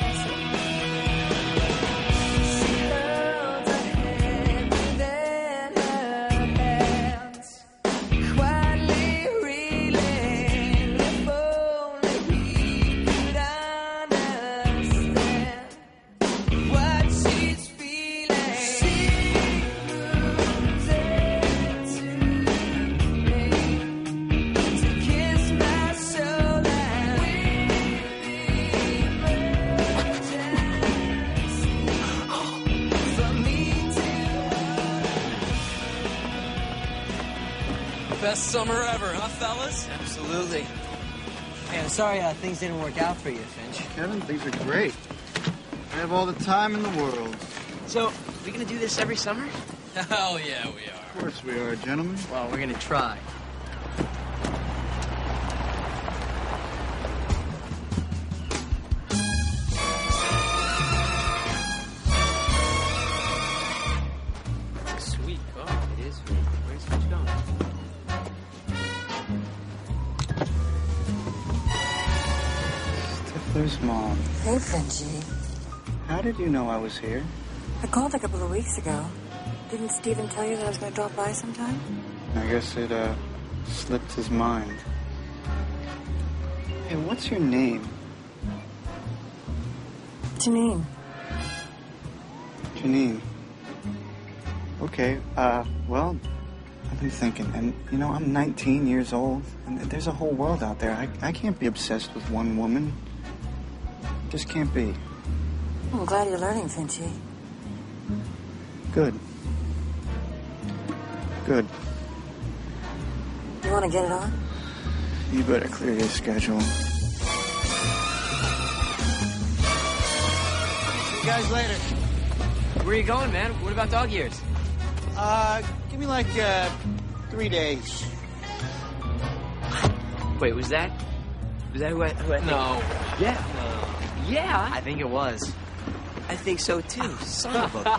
Best summer ever, huh, fellas? Absolutely. Hey, I'm sorry uh, things didn't work out for you, Finch. Kevin, things are great. I have all the time in the world. So, are we gonna do this every summer? Hell yeah, we are. Of course we are, gentlemen. Well, we're gonna try. Sweet. Oh, it is sweet. Where's Finch going? Stifler's mom. Hey, Finchie. How did you know I was here? I called a couple of weeks ago. Didn't Steven tell you that I was going to drop by sometime? I guess it, uh, slipped his mind. Hey, what's your name? Janine. Janine. Okay, uh, well, I've been thinking, and, you know, I'm nineteen years old, and there's a whole world out there. I, I can't be obsessed with one woman. Just can't be. I'm glad you're learning, Finchie. Good. Good. You want to get it on? You better clear your schedule. See you guys later. Where are you going, man? What about dog years? Uh, give me like, uh, three days. Wait, was that? Was that who I, who I think? No. Yeah. No. Yeah. I think it was. I think so too. Son of a.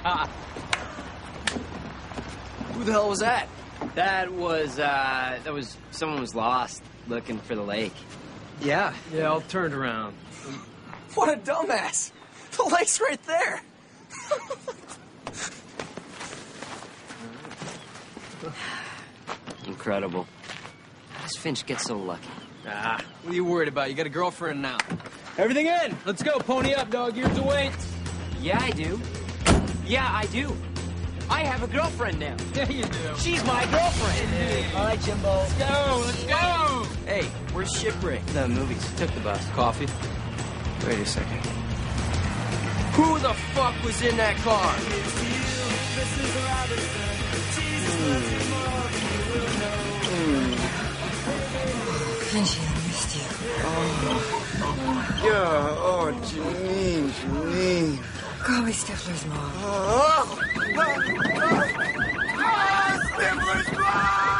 Who the hell was that? That was, uh, that was, someone was lost looking for the lake. Yeah. Yeah, all turned around. What a dumbass. The lake's right there. Incredible. How does Finch get so lucky? Ah, what are you worried about? You got a girlfriend now. Everything in. Let's go. Pony up, dog. Years await. Yeah, I do. Yeah, I do. I have a girlfriend now. Yeah, you do. She's my girlfriend. Hey, all right, Jimbo. Let's go. Let's go. Hey, where's Shipwreck? The movies. Took the bus. Coffee. Wait a second. Who the fuck was in that car? Finchie, I missed you. Oh, yeah. Oh, Janine, Janine. Call me Stifler's mom. Oh, oh, oh, oh, Stifler's mom!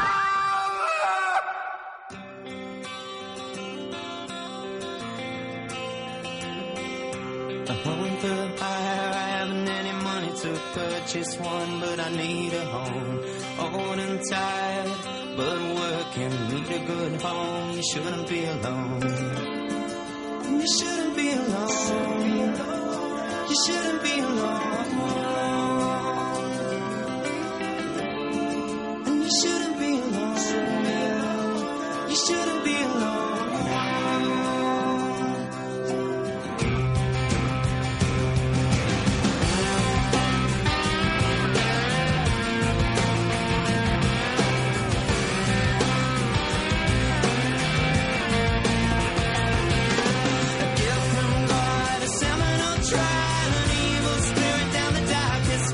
I'm going for the fire. I haven't any money to purchase one, but I need a home. Old and tired, but working. Need a good home. You shouldn't be alone. You shouldn't be alone. You shouldn't be alone. And you shouldn't be alone. You shouldn't be alone. Trial, an evil spirit down the darkest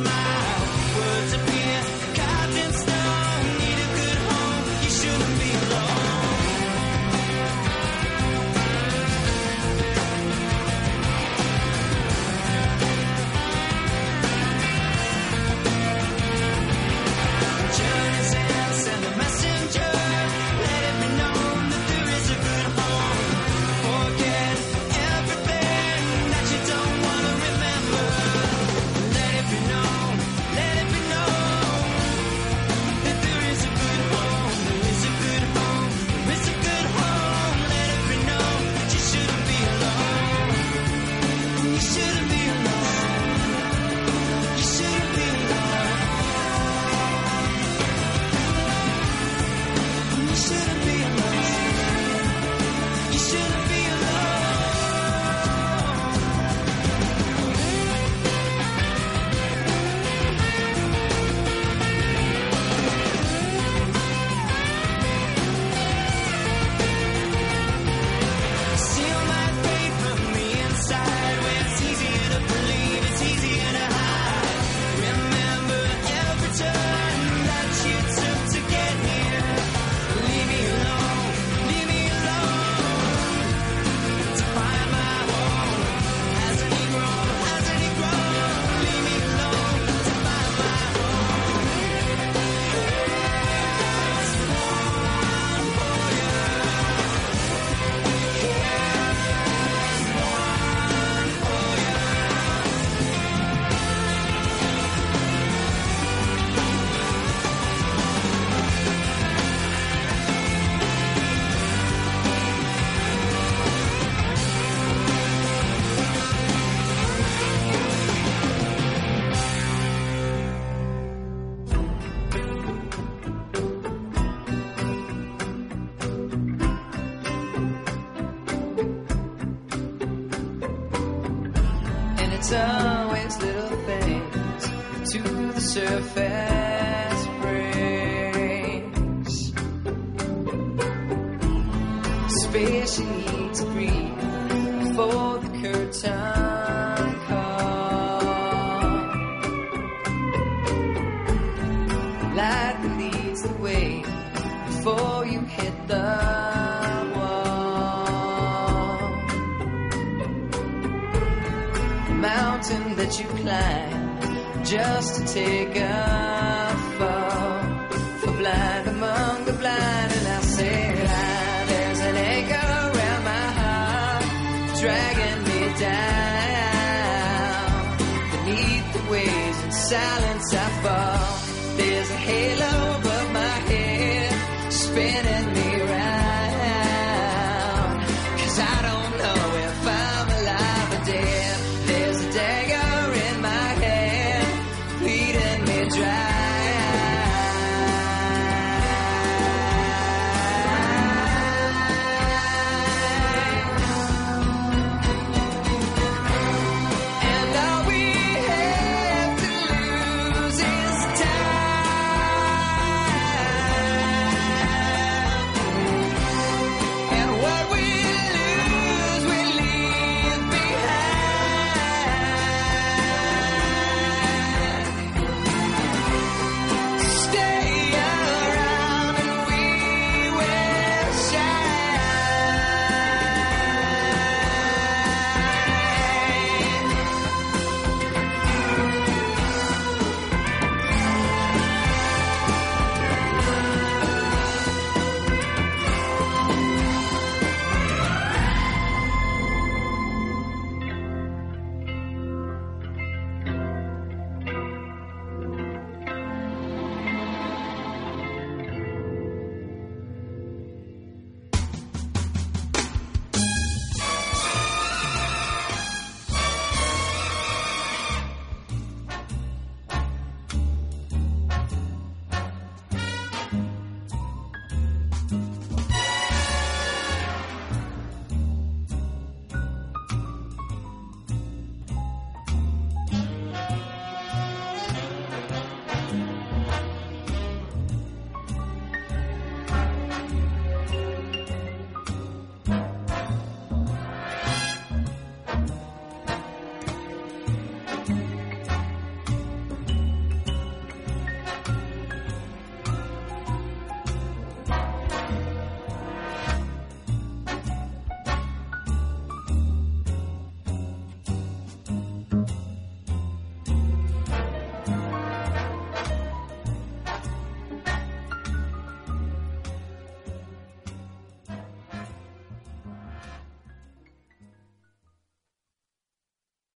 It's always little things to the surface brings. Space you need to breathe before the curtain calls. Light that leads the way before you hit the mountain that you climb just to take a fall. For blind among the blind, and I say, ah, there's an anchor around my heart, dragging me down. Beneath the waves in silence I fall. There's a halo above my head, spinning